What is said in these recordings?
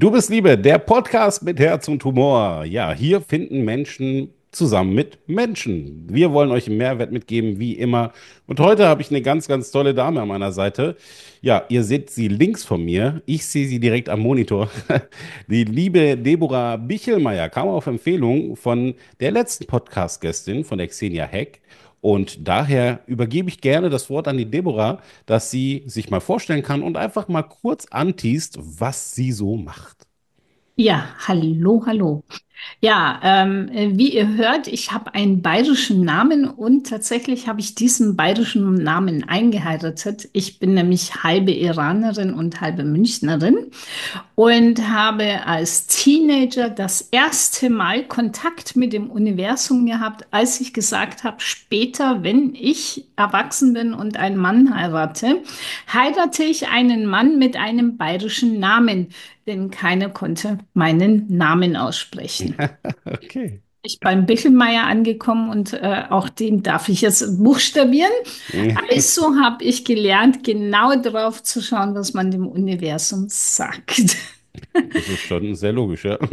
Du bist Liebe, der Podcast mit Herz und Humor. Ja, hier finden Menschen zusammen mit Menschen. Wir wollen euch einen Mehrwert mitgeben, wie immer. Und heute habe ich eine ganz, ganz tolle Dame an meiner Seite. Ja, ihr seht sie links von mir. Ich sehe sie direkt am Monitor. Die liebe Deborah Bichelmeier kam auf Empfehlung von der letzten Podcast-Gästin, von der Xenia Heck. Und daher übergebe ich gerne das Wort an die Deborah, dass sie sich mal vorstellen kann und einfach mal kurz anteast, was sie so macht. Ja, hallo, hallo. Ja, wie ihr hört, ich habe einen bayerischen Namen und tatsächlich habe ich diesen bayerischen Namen eingeheiratet. Ich bin nämlich halbe Iranerin und halbe Münchnerin und habe als Teenager das erste Mal Kontakt mit dem Universum gehabt, als ich gesagt habe, später, wenn ich erwachsen bin und einen Mann heirate, heirate ich einen Mann mit einem bayerischen Namen, denn keiner konnte meinen Namen aussprechen. Okay. Ich beim Bichelmeier angekommen und auch den darf ich jetzt buchstabieren. Also habe ich gelernt, genau darauf zu schauen, was man dem Universum sagt. Das ist schon sehr logisch, ja.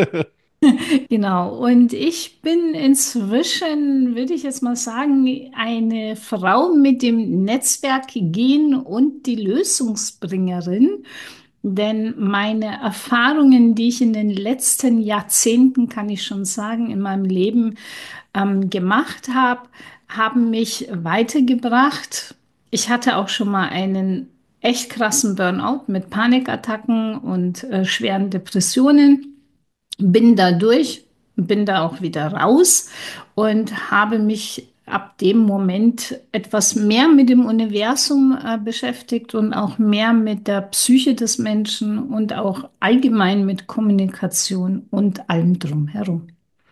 Genau. Und ich bin inzwischen, würde ich jetzt mal sagen, eine Frau mit dem Netzwerk Gen und die Lösungsbringerin. Denn meine Erfahrungen, die ich in den letzten Jahrzehnten, kann ich schon sagen, in meinem Leben gemacht habe, haben mich weitergebracht. Ich hatte auch schon mal einen echt krassen Burnout mit Panikattacken und schweren Depressionen, bin da durch, bin da auch wieder raus und habe mich ab dem Moment etwas mehr mit dem Universum beschäftigt und auch mehr mit der Psyche des Menschen und auch allgemein mit Kommunikation und allem drumherum.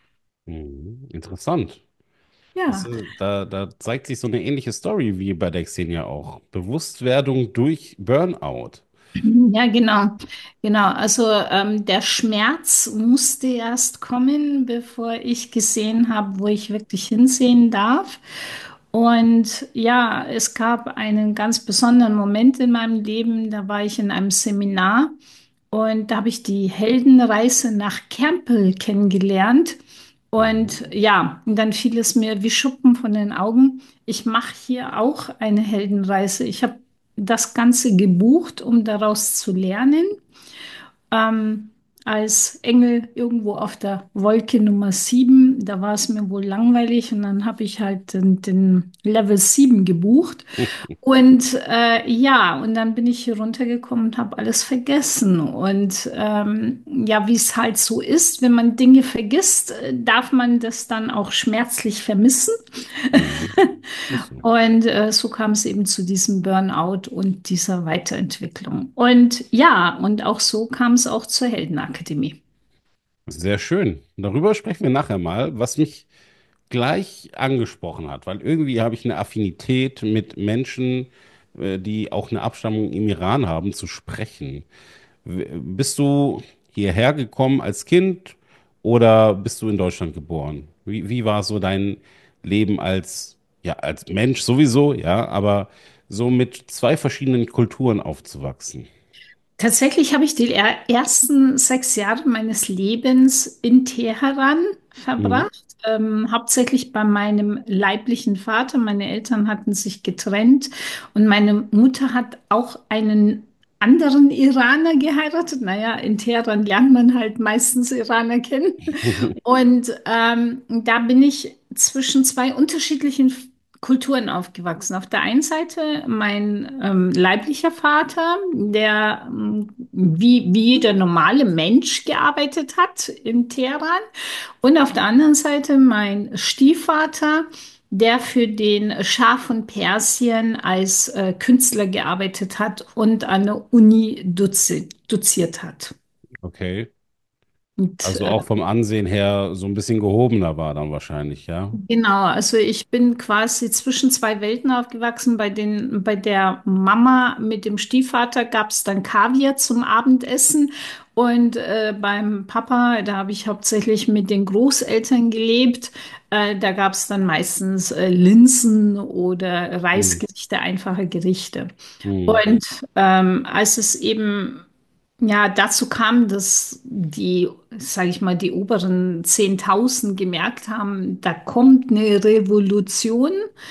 Interessant. Ja. Da zeigt sich so eine ähnliche Story wie bei der Xenia auch. Bewusstwerdung durch Burnout. Ja, genau, genau. Also der Schmerz musste erst kommen, bevor ich gesehen habe, wo ich wirklich hinsehen darf. Und ja, es gab einen ganz besonderen Moment in meinem Leben. Da war ich in einem Seminar und da habe ich die Heldenreise nach Campbell kennengelernt. Und ja, und dann fiel es mir wie Schuppen von den Augen. Ich mache hier auch eine Heldenreise. Ich habe das Ganze gebucht, um daraus zu lernen. Ähm, als Engel irgendwo auf der Wolke Nummer 7, da war es mir wohl langweilig und dann habe ich halt den Level 7 gebucht. Und ja, und dann bin ich hier runtergekommen und habe alles vergessen. Und ja, wie es halt so ist, wenn man Dinge vergisst, darf man das dann auch schmerzlich vermissen. Mhm. Ist so. Und so kam es eben zu diesem Burnout und dieser Weiterentwicklung. Und ja, und auch so kam es auch zur Heldenakademie. Sehr schön. Darüber sprechen wir nachher mal, was mich gleich angesprochen hat, weil irgendwie habe ich eine Affinität mit Menschen, die auch eine Abstammung im Iran haben, zu sprechen. Bist du hierher gekommen als Kind oder bist du in Deutschland geboren? Wie war so dein Leben als, ja, als Mensch sowieso, ja, aber so mit zwei verschiedenen Kulturen aufzuwachsen? Tatsächlich habe ich die ersten 6 Jahre meines Lebens in Teheran Mhm. verbracht, hauptsächlich bei meinem leiblichen Vater. Meine Eltern hatten sich getrennt und meine Mutter hat auch einen anderen Iraner geheiratet. Naja, in Teheran lernt man halt meistens Iraner kennen. Und da bin ich zwischen zwei unterschiedlichen Kulturen aufgewachsen. Auf der einen Seite mein leiblicher Vater, der wie jeder normale Mensch gearbeitet hat in Teheran. Und auf der anderen Seite mein Stiefvater, der für den Schah von Persien als Künstler gearbeitet hat und an der Uni doziert hat. Okay. Und Also auch vom Ansehen her so ein bisschen gehobener war dann wahrscheinlich, ja. genau, also ich bin quasi zwischen zwei Welten aufgewachsen. Bei der Mama mit dem Stiefvater gab es dann Kaviar zum Abendessen und beim Papa, da habe ich hauptsächlich mit den Großeltern gelebt. Da gab es dann meistens Linsen oder Hm. Reisgerichte, einfache Gerichte. Hm. Und als es eben Ja, dazu kam, dass die, sage ich mal, die oberen 10.000 gemerkt haben, da kommt eine Revolution.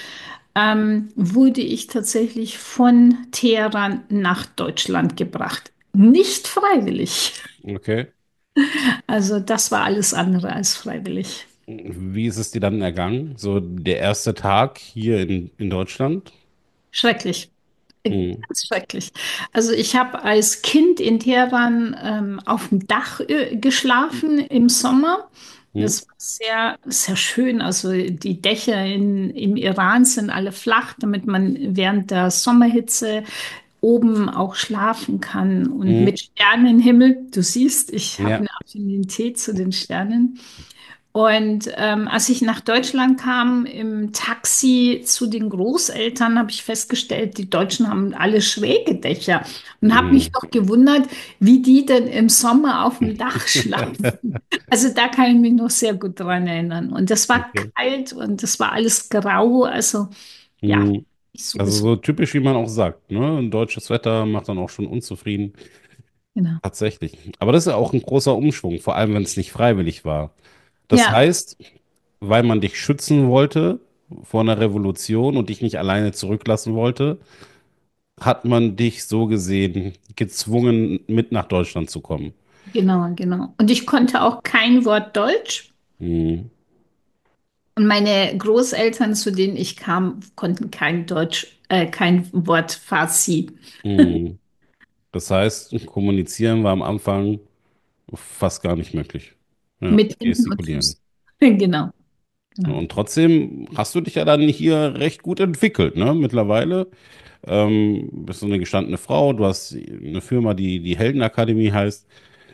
Wurde ich tatsächlich von Teheran nach Deutschland gebracht. Nicht freiwillig. Okay. Also das war alles andere als freiwillig. Wie ist es dir dann ergangen? So der erste Tag hier in Deutschland? Schrecklich. Mhm. Ganz schrecklich. Also ich habe als Kind in Teheran auf dem Dach geschlafen im Sommer. Mhm. Das war sehr, sehr schön. Also die Dächer im Iran sind alle flach, damit man während der Sommerhitze oben auch schlafen kann und Mhm. mit Sternenhimmel. Du siehst, ich habe Ja. eine Affinität zu den Sternen. Und als ich nach Deutschland kam, im Taxi zu den Großeltern, habe ich festgestellt, die Deutschen haben alle schräge Dächer und habe mich Mhm. doch gewundert, wie die denn im Sommer auf dem Dach schlafen. Also da kann ich mich noch sehr gut dran erinnern. Und das war Okay. kalt und das war alles grau. Also ja, Mhm. nicht so Also besonders. so typisch, wie man auch sagt, ne? Ein deutsches Wetter macht dann auch schon unzufrieden. Genau. Tatsächlich. Aber das ist ja auch ein großer Umschwung, vor allem wenn es nicht freiwillig war. Das Ja, heißt, weil man dich schützen wollte vor einer Revolution und dich nicht alleine zurücklassen wollte, hat man dich so gesehen gezwungen, mit nach Deutschland zu kommen. genau, genau. Und ich konnte auch kein Wort Deutsch. Mhm. Und meine Großeltern, zu denen ich kam, konnten kein Deutsch, kein Wort Farsi. Mhm. Das heißt, kommunizieren war am Anfang fast gar nicht möglich. Ja, Mit Händen und gestikulieren. Füßen. Genau, genau. Und trotzdem hast du dich ja dann hier recht gut entwickelt, ne? Mittlerweile bist du eine gestandene Frau, du hast eine Firma, die Heldenakademie heißt.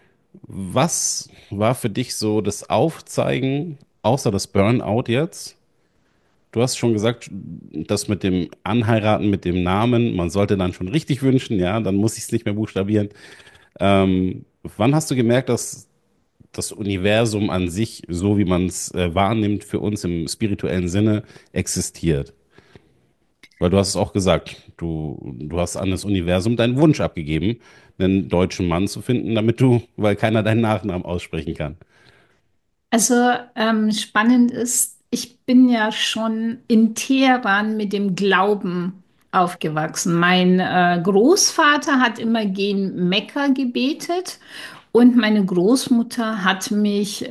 Was war für dich so das Aufzeigen, außer das Burnout jetzt? Du hast schon gesagt, das mit dem Anheiraten, mit dem Namen, man sollte dann schon richtig wünschen, ja, dann muss ich es nicht mehr buchstabieren. Wann hast du gemerkt, dass das Universum an sich, so wie man es wahrnimmt, für uns im spirituellen Sinne existiert? Weil du hast es auch gesagt, du hast an das Universum deinen Wunsch abgegeben, einen deutschen Mann zu finden, weil keiner deinen Nachnamen aussprechen kann. Also spannend ist, ich bin ja schon in Teheran mit dem Glauben aufgewachsen. Mein Großvater hat immer gen Mekka gebetet und meine Großmutter hat mich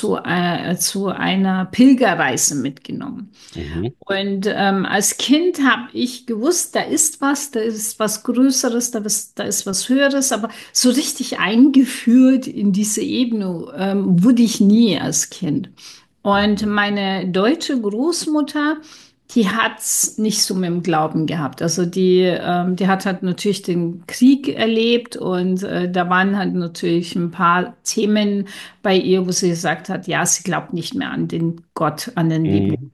zu einer Pilgerreise mitgenommen. Mhm. Und als Kind habe ich gewusst, da ist was Größeres, da ist was Höheres, aber so richtig eingeführt in diese Ebene wurde ich nie als Kind. Und meine deutsche Großmutter, die hat's nicht so mit dem Glauben gehabt. Also die hat halt natürlich den Krieg erlebt und da waren halt natürlich ein paar Themen bei ihr, wo sie gesagt hat, ja, sie glaubt nicht mehr an den Gott, an den Lieben. Mhm.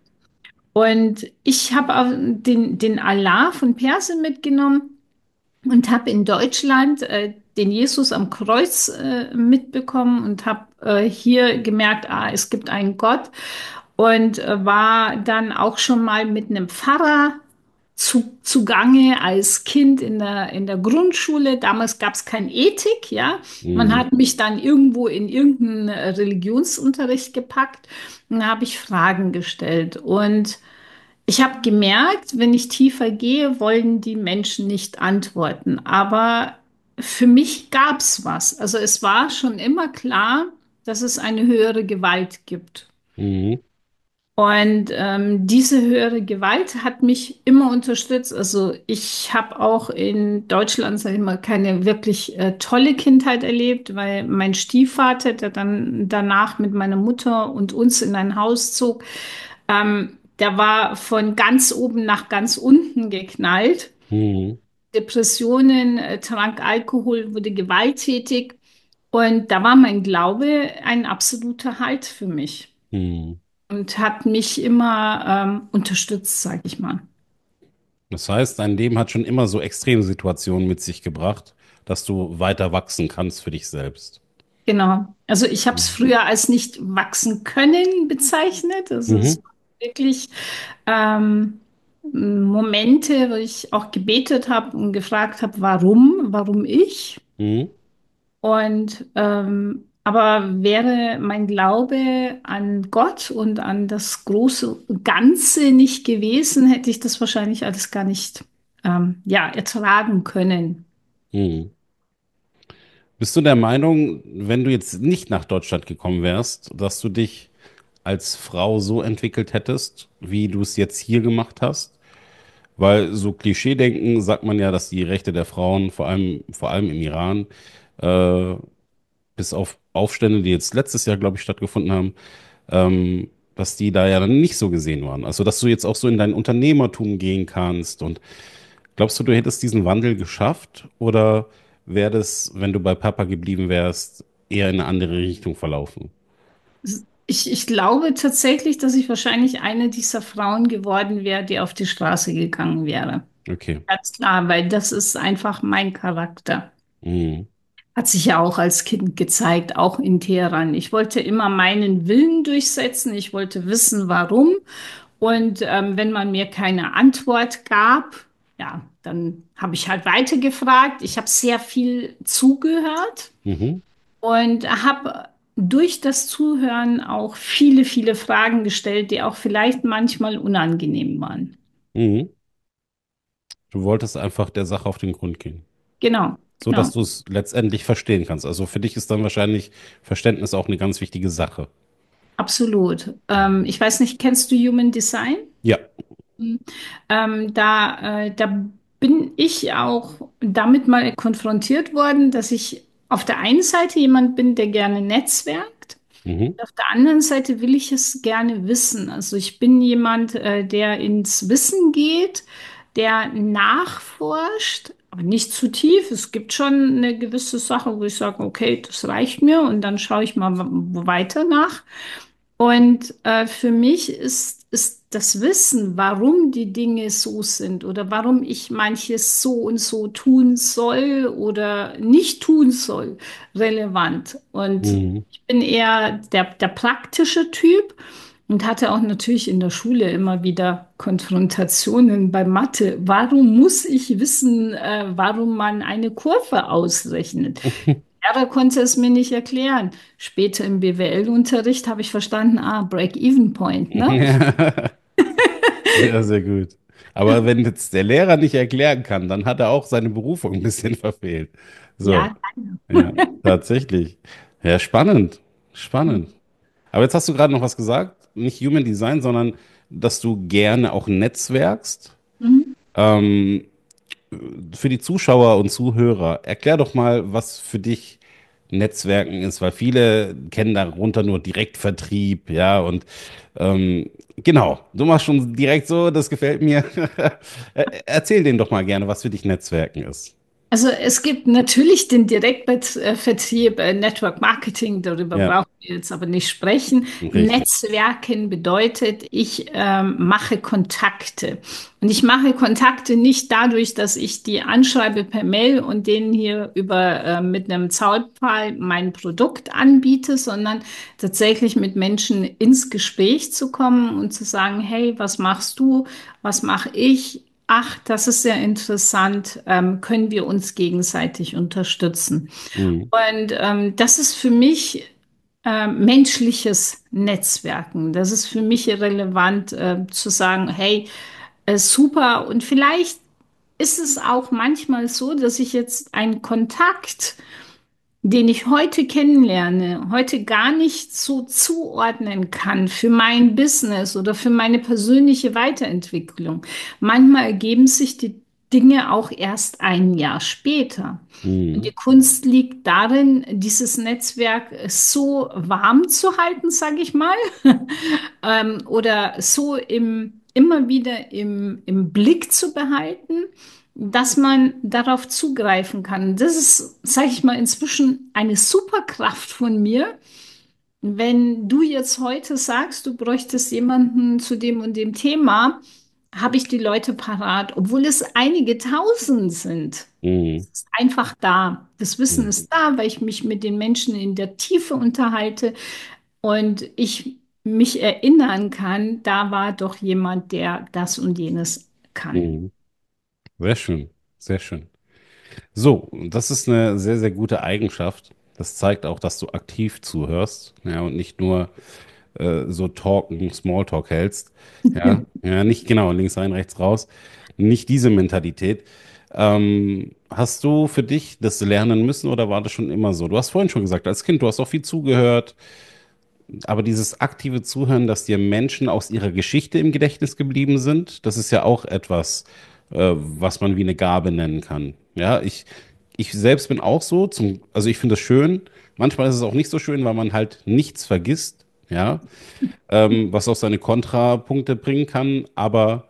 Und ich habe auch den Allah von Persien mitgenommen und habe in Deutschland den Jesus am Kreuz mitbekommen und habe hier gemerkt, es gibt einen Gott und war dann auch schon mal mit einem Pfarrer zugange als Kind in der Grundschule. Damals gab es kein Ethik, ja. Man Mhm. hat mich dann irgendwo in irgendeinen Religionsunterricht gepackt und da habe ich Fragen gestellt und ich habe gemerkt, wenn ich tiefer gehe, wollen die Menschen nicht antworten. Aber für mich gab es was. Also es war schon immer klar, dass es eine höhere Gewalt gibt. Mhm. Und diese höhere Gewalt hat mich immer unterstützt. Also ich habe auch in Deutschland, sage ich mal, keine wirklich tolle Kindheit erlebt, weil mein Stiefvater, der dann danach mit meiner Mutter und uns in ein Haus zog, der war von ganz oben nach ganz unten geknallt. Mhm. Depressionen, trank Alkohol, wurde gewalttätig. Und da war mein Glaube ein absoluter Halt für mich Mhm. und hat mich immer unterstützt, sage ich mal. Das heißt, dein Leben hat schon immer so Extremsituationen mit sich gebracht, dass du weiter wachsen kannst für dich selbst. Genau. Also ich habe es Mhm. früher als nicht wachsen können bezeichnet. Also es Mhm. waren wirklich ähm, Momente, wo ich auch gebetet habe und gefragt habe, warum ich? Mhm. Und aber wäre mein Glaube an Gott und an das große Ganze nicht gewesen, hätte ich das wahrscheinlich alles gar nicht ja, ertragen können. Mhm. Bist du der Meinung, wenn du jetzt nicht nach Deutschland gekommen wärst, dass du dich als Frau so entwickelt hättest, wie du es jetzt hier gemacht hast? Weil so Klischeedenken sagt man ja, dass die Rechte der Frauen, vor allem im Iran, äh, bis auf Aufstände, die jetzt letztes Jahr, glaube ich, stattgefunden haben, dass die da ja dann nicht so gesehen waren. Also, dass du jetzt auch so in dein Unternehmertum gehen kannst. Und glaubst du, du hättest diesen Wandel geschafft? Oder wäre das, wenn du bei Papa geblieben wärst, eher in eine andere Richtung verlaufen? Ich glaube tatsächlich, dass ich wahrscheinlich eine dieser Frauen geworden wäre, die auf die Straße gegangen wäre. Okay. Ganz klar, weil das ist einfach mein Charakter. Mhm. Hat sich ja auch als Kind gezeigt, auch in Teheran. Ich wollte immer meinen Willen durchsetzen. Ich wollte wissen, warum. Und wenn man mir keine Antwort gab, ja, dann habe ich halt weitergefragt. Ich habe sehr viel zugehört Mhm. und habe durch das Zuhören auch viele, viele Fragen gestellt, die auch vielleicht manchmal unangenehm waren. Mhm. Du wolltest einfach der Sache auf den Grund gehen, Genau, so dass genau, du es letztendlich verstehen kannst. Also für dich ist dann wahrscheinlich Verständnis auch eine ganz wichtige Sache. absolut. Ich weiß nicht, kennst du Human Design? Ja. Da bin ich auch damit mal konfrontiert worden, dass ich auf der einen Seite jemand bin, der gerne netzwerkt. Mhm. Auf der anderen Seite will ich es gerne wissen. Also ich bin jemand, der ins Wissen geht, der nachforscht, aber nicht zu tief. Es gibt schon eine gewisse Sache, wo ich sage, okay, das reicht mir und dann schaue ich mal weiter nach. Und für mich ist das Wissen, warum die Dinge so sind oder warum ich manches so und so tun soll oder nicht tun soll, relevant. Und Mhm. ich bin eher der praktische Typ und hatte auch natürlich in der Schule immer wieder Konfrontationen bei Mathe. Warum muss ich wissen, warum man eine Kurve ausrechnet? Lehrer konnte es mir nicht erklären. Später im BWL-Unterricht habe ich verstanden, Break-Even Point, ne? Ja, sehr gut. Aber wenn jetzt der Lehrer nicht erklären kann, dann hat er auch seine Berufung ein bisschen verfehlt. So, Ja, ja, tatsächlich. Ja, spannend. Spannend. Aber jetzt hast du gerade noch was gesagt, nicht Human Design, sondern dass du gerne auch netzwerkst. mhm. Ähm, für die Zuschauer und Zuhörer, erklär doch mal, was für dich Netzwerken ist, weil viele kennen darunter nur Direktvertrieb, ja, und genau, du machst schon direkt so, das gefällt mir. Erzähl denen doch mal gerne, was für dich Netzwerken ist. Also es gibt natürlich den Direktvertrieb, Network Marketing, darüber Ja, brauchen wir jetzt aber nicht sprechen. richtig. Netzwerken bedeutet, ich mache Kontakte. Und ich mache Kontakte nicht dadurch, dass ich die anschreibe per Mail und denen hier mit einem Zaunpfahl mein Produkt anbiete, sondern tatsächlich mit Menschen ins Gespräch zu kommen und zu sagen, hey, was machst du? Was mache ich? Ach, das ist sehr interessant. Können wir uns gegenseitig unterstützen? Mhm. Und das ist für mich menschliches Netzwerken. Das ist für mich relevant zu sagen, hey, super. Und vielleicht ist es auch manchmal so, dass ich jetzt einen Kontakt, den ich heute kennenlerne, heute gar nicht so zuordnen kann für mein Business oder für meine persönliche Weiterentwicklung. Manchmal ergeben sich die Dinge auch erst ein Jahr später. Und die Mhm. Kunst liegt darin, dieses Netzwerk so warm zu halten, sage ich mal, oder so immer wieder im Blick zu behalten, dass man darauf zugreifen kann. Das ist, sage ich mal, inzwischen eine Superkraft von mir. Wenn du jetzt heute sagst, du bräuchtest jemanden zu dem und dem Thema, habe ich die Leute parat, obwohl es einige tausend sind. Mhm. Es ist einfach da. Das Wissen Mhm. ist da, weil ich mich mit den Menschen in der Tiefe unterhalte und ich mich erinnern kann, da war doch jemand, der das und jenes kann. Mhm. Sehr schön, sehr schön. So, das ist eine sehr, sehr gute Eigenschaft. Das zeigt auch, dass du aktiv zuhörst, ja, und nicht nur so Talken, Smalltalk hältst. Ja, ja, nicht genau, links rein, rechts raus. Nicht diese Mentalität. Hast du für dich das lernen müssen oder war das schon immer so? Du hast vorhin schon gesagt, als Kind, du hast auch viel zugehört, aber dieses aktive Zuhören, dass dir Menschen aus ihrer Geschichte im Gedächtnis geblieben sind, das ist ja auch etwas, was man wie eine Gabe nennen kann. Ja, ich selbst bin auch so, also ich finde das schön. Manchmal ist es auch nicht so schön, weil man halt nichts vergisst, ja, was auch seine Kontrapunkte bringen kann. Aber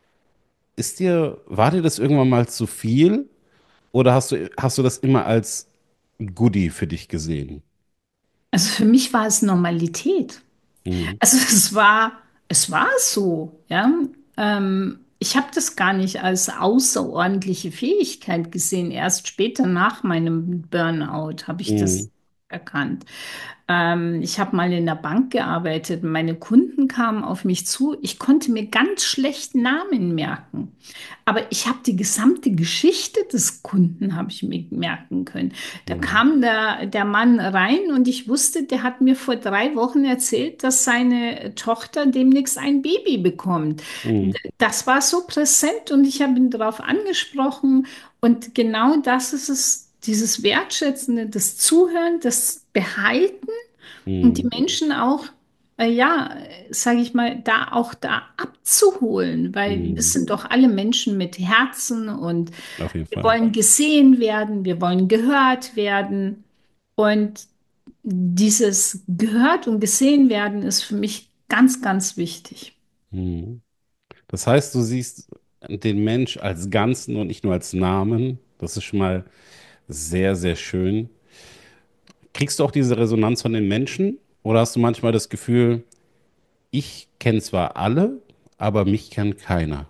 war dir das irgendwann mal zu viel oder hast du das immer als Goodie für dich gesehen? Also für mich war es Normalität. Mhm. Also es war so, ja. Ich habe das gar nicht als außerordentliche Fähigkeit gesehen. Erst später nach meinem Burnout habe ich das Mhm. erkannt. Ich habe mal in der Bank gearbeitet. Meine Kunden kamen auf mich zu. Ich konnte mir ganz schlecht Namen merken. Aber ich habe die gesamte Geschichte des Kunden habe ich mir merken können. Da Mhm. kam der Mann rein und ich wusste, der hat mir vor 3 Wochen erzählt, dass seine Tochter demnächst ein Baby bekommt. Mhm. Das war so präsent und ich habe ihn darauf angesprochen. Und genau das ist es, dieses Wertschätzende, das Zuhören, das Behalten und die Mhm. Menschen auch, ja, sage ich mal, da abzuholen, weil wir Mhm. sind doch alle Menschen mit Herzen und Auf jeden wir Fall. wollen gesehen werden, wir wollen gehört werden. Und dieses gehört und gesehen werden ist für mich ganz, ganz wichtig. Mhm. Das heißt, du siehst den Mensch als Ganzen und nicht nur als Namen. Das ist schon mal sehr, sehr schön. Kriegst du auch diese Resonanz von den Menschen oder hast du manchmal das Gefühl, ich kenne zwar alle, aber mich kennt keiner?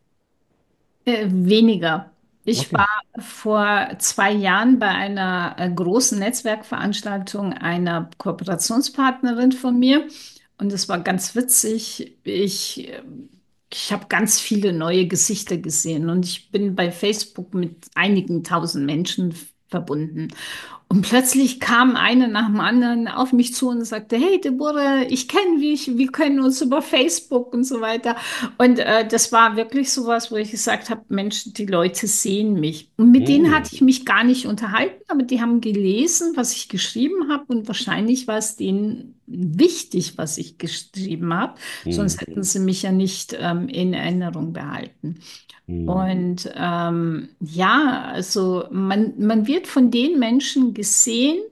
Weniger. Ich Okay. war vor 2 Jahren bei einer großen Netzwerkveranstaltung einer Kooperationspartnerin von mir und es war ganz witzig. Ich habe ganz viele neue Gesichter gesehen und ich bin bei Facebook mit einigen tausend Menschen verbunden. Und plötzlich kam eine nach dem anderen auf mich zu und sagte, hey Deborah, ich kenne dich, wir kennen uns über Facebook und so weiter. Und das war wirklich sowas, wo ich gesagt habe, Mensch, die Leute sehen mich. Und mit denen Mhm. hatte ich mich gar nicht unterhalten, aber die haben gelesen, was ich geschrieben habe und wahrscheinlich war es denen wichtig, was ich geschrieben habe, sonst Mhm. hätten sie mich ja nicht in Erinnerung behalten. Mhm. Und ja, also man wird von den Menschen gesehen,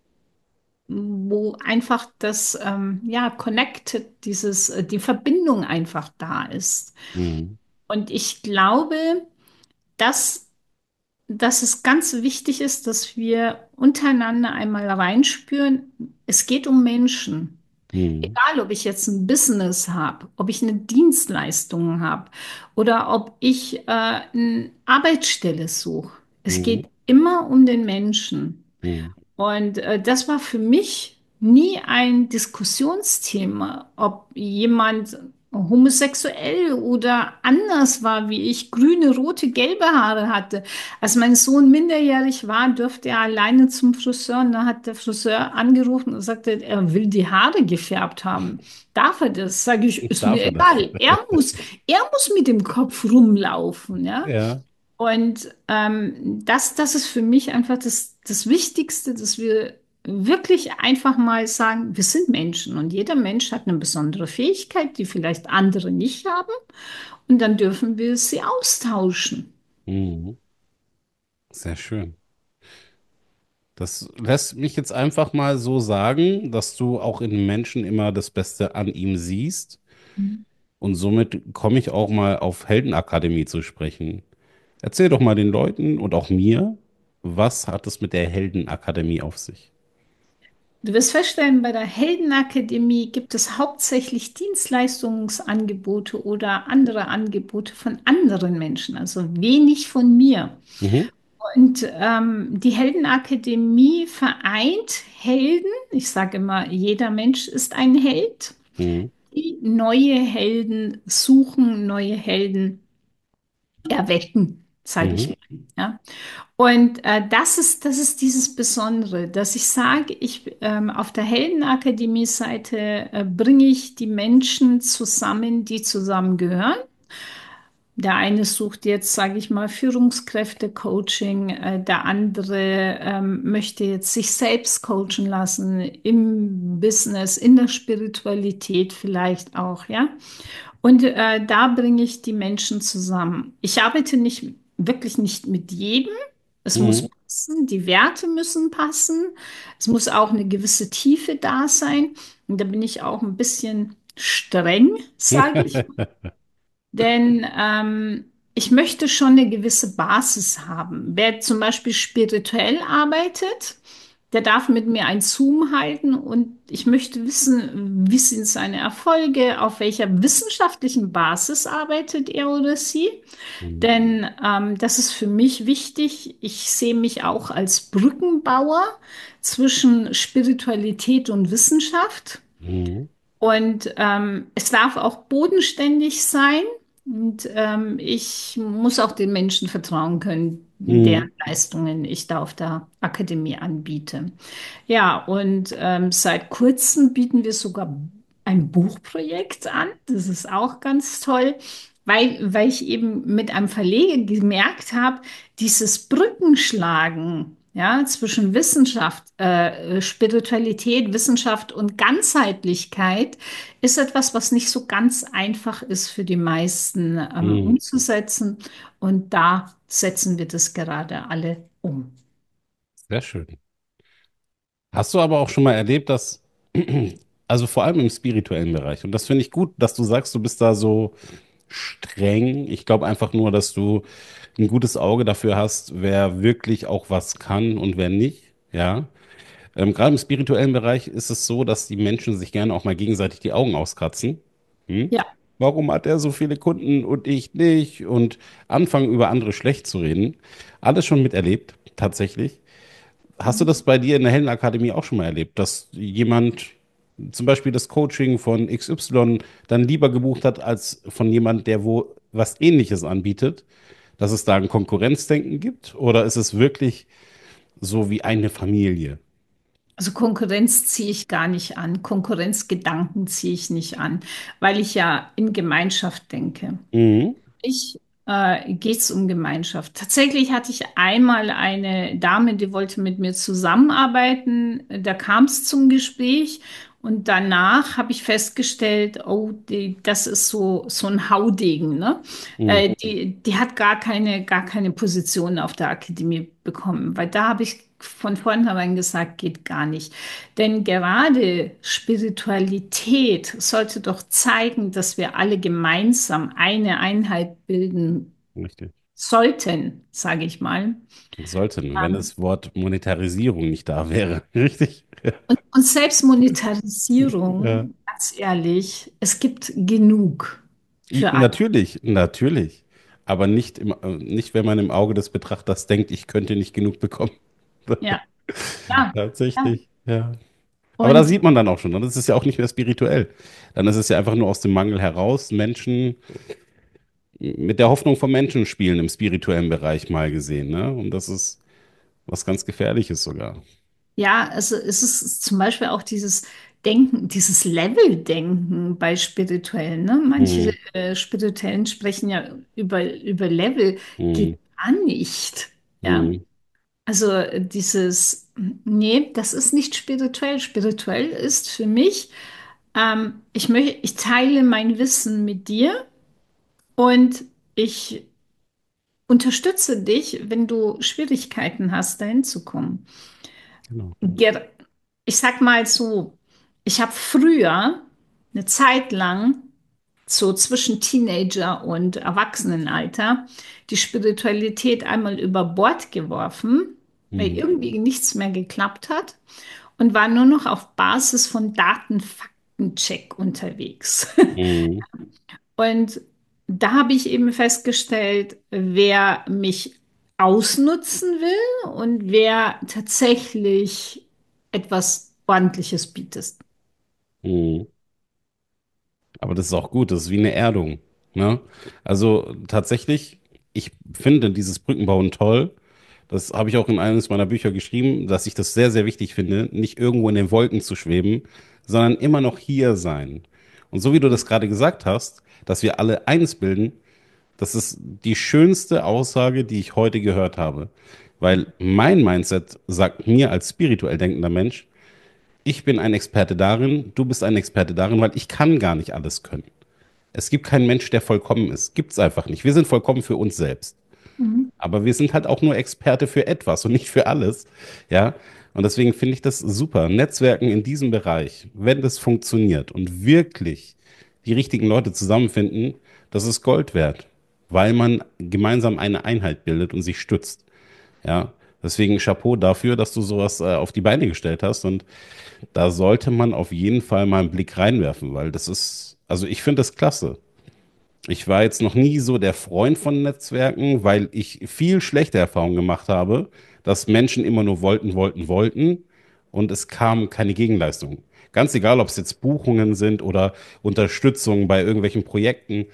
wo einfach das ja connected, die Verbindung einfach da ist. Mhm. Und ich glaube, dass, dass es ganz wichtig ist, dass wir untereinander einmal reinspüren, es geht um Menschen. Mhm. Egal, ob ich jetzt ein Business habe, ob ich eine Dienstleistung habe oder ob ich eine Arbeitsstelle suche. Es Mhm. geht immer um den Menschen. Mhm. Und das war für mich nie ein Diskussionsthema, ob jemand homosexuell oder anders war wie ich, grüne, rote, gelbe Haare hatte. Als mein Sohn minderjährig war, durfte er alleine zum Friseur und da hat der Friseur angerufen und sagte, er will die Haare gefärbt haben. Darf er das? Sage ich, ist mir Dafür das. egal. Er muss mit dem Kopf rumlaufen, ja. Ja. Und das ist für mich einfach das Wichtigste, dass wir wirklich einfach mal sagen, wir sind Menschen und jeder Mensch hat eine besondere Fähigkeit, die vielleicht andere nicht haben. Und dann dürfen wir sie austauschen. Mhm. Sehr schön. Das lässt mich jetzt einfach mal so sagen, dass du auch in Menschen immer das Beste an ihm siehst. Und somit komme ich auch mal auf Heldenakademie zu sprechen. Erzähl doch mal den Leuten und auch mir, was hat es mit der Heldenakademie auf sich? Du wirst feststellen, bei der Heldenakademie gibt es hauptsächlich Dienstleistungsangebote oder andere Angebote von anderen Menschen, also wenig von mir. Mhm. Und die Heldenakademie vereint Helden. Ich sage immer, jeder Mensch ist ein Held, Mhm. die neue Helden suchen, neue Helden erwecken, sage ich Mhm. mal. Ja? Und das ist dieses Besondere, dass ich sage, auf der Heldenakademie-Seite bringe ich die Menschen zusammen, die zusammengehören. Der eine sucht jetzt, sage ich mal, Führungskräfte-Coaching, der andere möchte jetzt sich selbst coachen lassen im Business, in der Spiritualität vielleicht auch, ja. Und da bringe ich die Menschen zusammen. Ich arbeite nicht wirklich nicht mit jedem. Es muss Mhm. passen, die Werte müssen passen. Es muss auch eine gewisse Tiefe da sein. Und da bin ich auch ein bisschen streng, sage ich. Denn ich möchte schon eine gewisse Basis haben. Wer zum Beispiel spirituell arbeitet, der darf mit mir ein Zoom halten und ich möchte wissen, wie sind seine Erfolge, auf welcher wissenschaftlichen Basis arbeitet er oder sie. Mhm. Denn das ist für mich wichtig. Ich sehe mich auch als Brückenbauer zwischen Spiritualität und Wissenschaft. Mhm. Und es darf auch bodenständig sein. Und ich muss auch den Menschen vertrauen können, deren Mhm. Leistungen ich da auf der Akademie anbiete. Ja, und seit kurzem bieten wir sogar ein Buchprojekt an. Das ist auch ganz toll, weil ich eben mit einem Verleger gemerkt habe, dieses Brückenschlagen, ja, zwischen Wissenschaft, Spiritualität, Wissenschaft und Ganzheitlichkeit ist etwas, was nicht so ganz einfach ist für die meisten Mhm. umzusetzen. Und da setzen wir das gerade alle um. Sehr schön. Hast du aber auch schon mal erlebt, dass, also vor allem im spirituellen Bereich, und das finde ich gut, dass du sagst, du bist da so streng. Ich glaube einfach nur, dass du ein gutes Auge dafür hast, wer wirklich auch was kann und wer nicht. Ja. Gerade im spirituellen Bereich ist es so, dass die Menschen sich gerne auch mal gegenseitig die Augen auskratzen. Hm? Ja. Warum hat er so viele Kunden und ich nicht? Und anfangen über andere schlecht zu reden. Alles schon miterlebt, tatsächlich. Hast du das bei dir in der Heldenakademie auch schon mal erlebt, dass jemand zum Beispiel das Coaching von XY dann lieber gebucht hat als von jemand, der wo was Ähnliches anbietet, dass es da ein Konkurrenzdenken gibt? Oder ist es wirklich so wie eine Familie? Also Konkurrenz ziehe ich gar nicht an. Konkurrenzgedanken ziehe ich nicht an, weil ich ja in Gemeinschaft denke. Mhm. Ich geht es um Gemeinschaft. Tatsächlich hatte ich einmal eine Dame, die wollte mit mir zusammenarbeiten. Da kam es zum Gespräch und danach habe ich festgestellt, oh, das ist so ein Haudegen, ne? Mhm. Die hat gar keine Position auf der Akademie bekommen, weil da habe ich von vornherein gesagt, geht gar nicht. Denn gerade Spiritualität sollte doch zeigen, dass wir alle gemeinsam eine Einheit bilden Richtig. sollten, sage ich mal. Sollten, wenn das Wort Monetarisierung nicht da wäre. Richtig? Und selbst Ja. Monetarisierung, ganz ehrlich, es gibt genug für alle. Natürlich, natürlich. Aber nicht, wenn man im Auge des Betrachters denkt, ich könnte nicht genug bekommen. Ja, ja, ja. Tatsächlich, ja. Aber da Und sieht man dann auch schon, dann ist es ja auch nicht mehr spirituell. Dann ist es ja einfach nur aus dem Mangel heraus, Menschen mit der Hoffnung von Menschen spielen im spirituellen Bereich mal gesehen, ne? Und das ist was ganz Gefährliches sogar. ja, also es ist zum Beispiel auch dieses Denken, dieses Level-Denken bei Spirituellen. Ne? Manche Hm, Spirituellen sprechen ja über Level, geht hm, gar nicht. Ja, hm, also nee, das ist nicht spirituell. Spirituell ist für mich, ich teile mein Wissen mit dir und ich unterstütze dich, wenn du Schwierigkeiten hast, dahin zu kommen. genau. Ger Ich sag mal so, ich habe früher eine Zeit lang, so zwischen Teenager und Erwachsenenalter, die Spiritualität einmal über Bord geworfen, weil Hm, irgendwie nichts mehr geklappt hat und war nur noch auf Basis von Daten-Fakten-Check unterwegs. hm, Und da habe ich eben festgestellt, wer mich ausnutzen will und wer tatsächlich etwas Ordentliches bietet. hm. Aber das ist auch gut, das ist wie eine Erdung, ne? Also tatsächlich, ich finde dieses Brückenbauen toll. Das habe ich auch in eines meiner Bücher geschrieben, dass ich das sehr, sehr wichtig finde, nicht irgendwo in den Wolken zu schweben, sondern immer noch hier sein. Und so wie du das gerade gesagt hast, dass wir alle eins bilden, das ist die schönste Aussage, die ich heute gehört habe. Weil mein Mindset sagt mir als spirituell denkender Mensch, ich bin ein Experte darin, du bist ein Experte darin, weil ich kann gar nicht alles können. Es gibt keinen Mensch, der vollkommen ist. Gibt's einfach nicht. Wir sind vollkommen für uns selbst. Mhm. Aber wir sind halt auch nur Experte für etwas und nicht für alles. Ja. Und deswegen finde ich das super. Netzwerken in diesem Bereich, wenn das funktioniert und wirklich die richtigen Leute zusammenfinden, das ist Gold wert, weil man gemeinsam eine Einheit bildet und sich stützt. Ja. Deswegen Chapeau dafür, dass du sowas auf die Beine gestellt hast. Und da sollte man auf jeden Fall mal einen Blick reinwerfen, weil das ist, also ich finde das klasse. Ich war jetzt noch nie so der Freund von Netzwerken, weil ich viel schlechte Erfahrungen gemacht habe, dass Menschen immer nur wollten, wollten, wollten und es kam keine Gegenleistung. Ganz egal, ob es jetzt Buchungen sind oder Unterstützung bei irgendwelchen Projekten.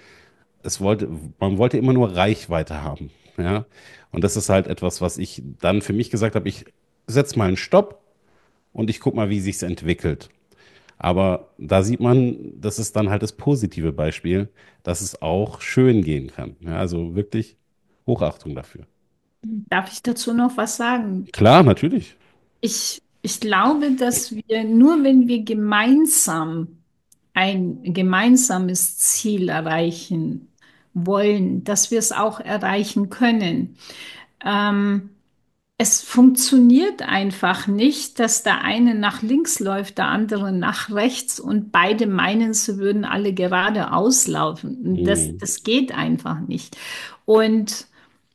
Man wollte immer nur Reichweite haben. Ja? Und das ist halt etwas, was ich dann für mich gesagt habe, ich setze mal einen Stopp und ich gucke mal, wie sich's entwickelt. Aber da sieht man, das ist dann halt das positive Beispiel, dass es auch schön gehen kann. Ja, also wirklich Hochachtung dafür. Darf ich dazu noch was sagen? Klar, natürlich. Ich glaube, dass wir nur, wenn wir gemeinsam ein gemeinsames Ziel erreichen wollen, dass wir es auch erreichen können. Ähm, Es funktioniert einfach nicht, dass der eine nach links läuft, der andere nach rechts und beide meinen, sie würden alle geradeaus laufen. Mhm. Das geht einfach nicht. Und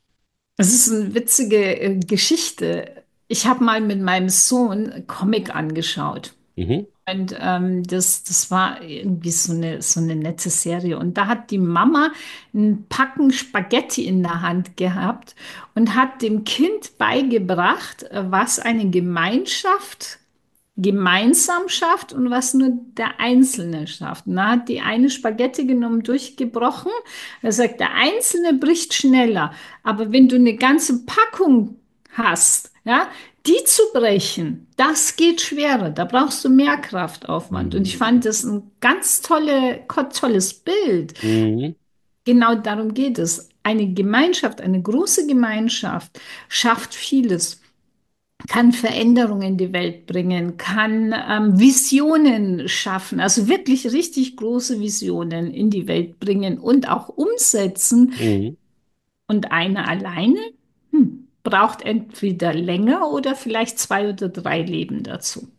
es ist eine witzige Geschichte. Ich habe mal mit meinem Sohn einen Comic angeschaut. Mhm. Und das war irgendwie so eine nette Serie. Und da hat die Mama ein Packen Spaghetti in der Hand gehabt und hat dem Kind beigebracht, was eine Gemeinschaft gemeinsam schafft und was nur der Einzelne schafft. Und da hat die eine Spaghetti genommen, durchgebrochen. Er sagt, der Einzelne bricht schneller. Aber wenn du eine ganze Packung hast, ja, die zu brechen, das geht schwerer. Da brauchst du mehr Kraftaufwand. Und ich Mhm. fand das ein ganz tolles Bild. Mhm. Genau darum geht es. Eine Gemeinschaft, eine große Gemeinschaft schafft vieles, kann Veränderungen in die Welt bringen, kann Visionen schaffen, also wirklich richtig große Visionen in die Welt bringen und auch umsetzen. Mhm. Und einer alleine braucht entweder länger oder vielleicht zwei oder drei Leben dazu.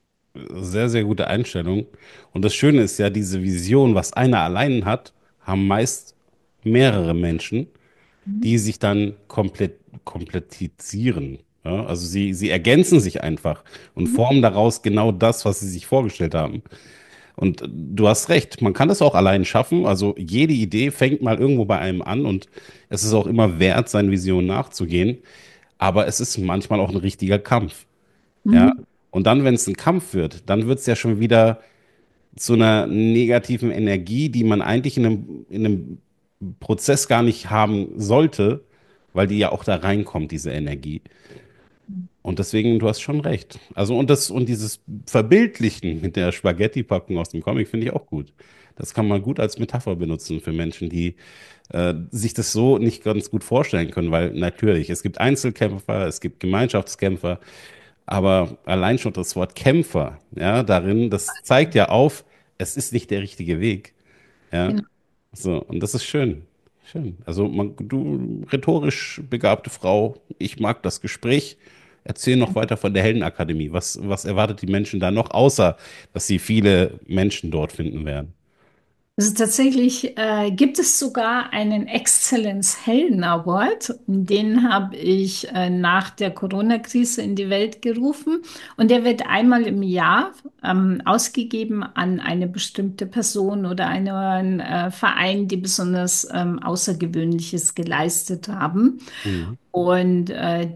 Sehr, sehr gute Einstellung. Und das Schöne ist ja, diese Vision, was einer allein hat, haben meist mehrere Menschen, die sich dann komplettisieren. Ja, also sie ergänzen sich einfach und formen daraus genau das, was sie sich vorgestellt haben. Und du hast recht, man kann das auch allein schaffen. Also jede Idee fängt mal irgendwo bei einem an und es ist auch immer wert, seinen Visionen nachzugehen. Aber es ist manchmal auch ein richtiger Kampf. Ja. Mhm. Und dann, wenn es ein Kampf wird, dann wird es ja schon wieder zu einer negativen Energie, die man eigentlich in einem Prozess gar nicht haben sollte, weil die ja auch da reinkommt, diese Energie. Und deswegen, du hast schon recht. Also, und dieses Verbildlichen mit der Spaghetti-Packung aus dem Comic finde ich auch gut. Das kann man gut als Metapher benutzen für Menschen, die sich das so nicht ganz gut vorstellen können, weil natürlich, es gibt Einzelkämpfer, es gibt Gemeinschaftskämpfer, aber allein schon das Wort Kämpfer, ja, darin, das zeigt ja auf, es ist nicht der richtige Weg. Ja, Genau. so, und das ist schön. Schön. Also, du rhetorisch begabte Frau, ich mag das Gespräch. Erzähl noch weiter von der Heldenakademie. Was erwartet die Menschen da noch, außer dass sie viele Menschen dort finden werden? Also tatsächlich gibt es sogar einen Excellence Helden Award. Den habe ich nach der Corona-Krise in die Welt gerufen. Und der wird einmal im Jahr ausgegeben an eine bestimmte Person oder einen Verein, die besonders Außergewöhnliches geleistet haben. Mhm. Und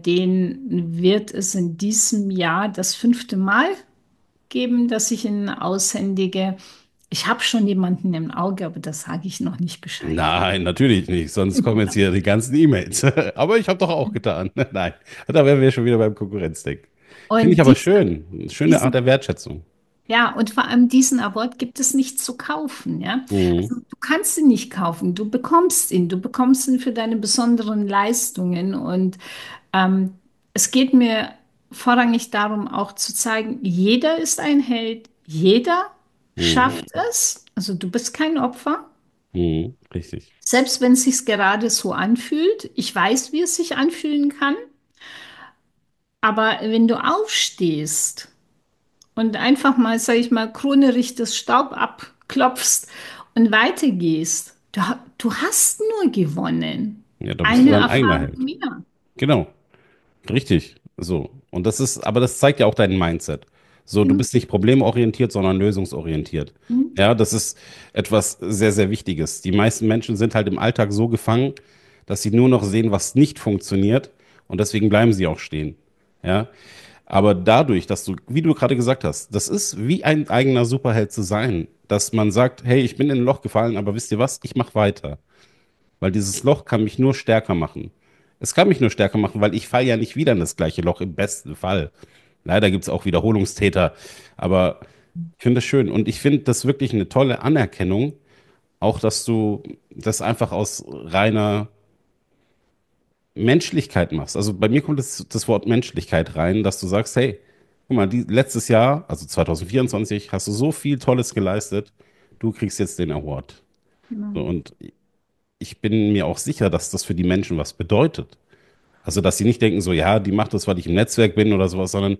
den wird es in diesem Jahr das fünfte Mal geben, dass ich ihn aushändige. Ich habe schon jemanden im Auge, aber das sage ich noch nicht Bescheid. Nein, natürlich nicht, sonst kommen jetzt hier die ganzen E-Mails. Aber ich habe doch auch getan. Nein, da wären wir schon wieder beim Konkurrenzdenken. Finde ich Und aber schön. Eine schöne Art diesen, der Wertschätzung. ja, und vor allem diesen Award gibt es nicht zu kaufen, ja. Mhm. Also du kannst ihn nicht kaufen, du bekommst ihn für deine besonderen Leistungen und ähm, es geht mir vorrangig darum, auch zu zeigen, jeder ist ein Held, jeder Mhm. schafft es, also du bist kein Opfer, Mhm. Richtig. selbst wenn es sich gerade so anfühlt. Ich weiß, wie es sich anfühlen kann, aber wenn du aufstehst und einfach mal, sag ich mal, Krone richtest, Staub abklopfst und weitergehst, du hast nur gewonnen. Ja, da bist du Eine dein eigener Erfahrung Held. mehr. Genau. Richtig. So. Und das ist, aber das zeigt ja auch dein Mindset. So, du Hm? bist nicht problemorientiert, sondern lösungsorientiert. Hm? Ja, das ist etwas sehr, sehr Wichtiges. Die meisten Menschen sind halt im Alltag so gefangen, dass sie nur noch sehen, was nicht funktioniert. Und deswegen bleiben sie auch stehen. Ja. Aber dadurch, dass du, wie du gerade gesagt hast, das ist wie ein eigener Superheld zu sein, dass man sagt, hey, ich bin in ein Loch gefallen, aber wisst ihr was? Ich mache weiter. Weil dieses Loch kann mich nur stärker machen. Es kann mich nur stärker machen, weil ich falle ja nicht wieder in das gleiche Loch, im besten Fall. Leider gibt es auch Wiederholungstäter, aber ich finde das schön und ich finde das wirklich eine tolle Anerkennung, auch dass du das einfach aus reiner Menschlichkeit machst. Also bei mir kommt das Wort Menschlichkeit rein, dass du sagst, hey, guck mal, letztes Jahr, also 2024, hast du so viel Tolles geleistet, du kriegst jetzt den Award. So, Genau. und ich bin mir auch sicher, dass das für die Menschen was bedeutet. Also, dass sie nicht denken, so, ja, die macht das, weil ich im Netzwerk bin oder sowas, sondern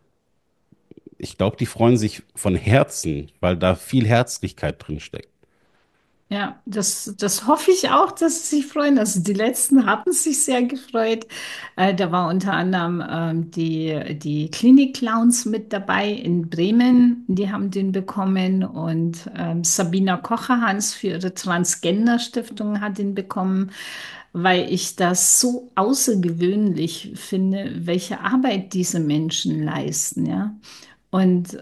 ich glaube, die freuen sich von Herzen, weil da viel Herzlichkeit drin steckt. Ja, das hoffe ich auch, dass sie sich freuen. Also die letzten hatten sich sehr gefreut. Da war unter anderem die Klinik-Clowns mit dabei in Bremen. Die haben den bekommen. Und Sabina Kocherhans für ihre Transgender-Stiftung hat ihn bekommen, weil ich das so außergewöhnlich finde, welche Arbeit diese Menschen leisten. Ja. Und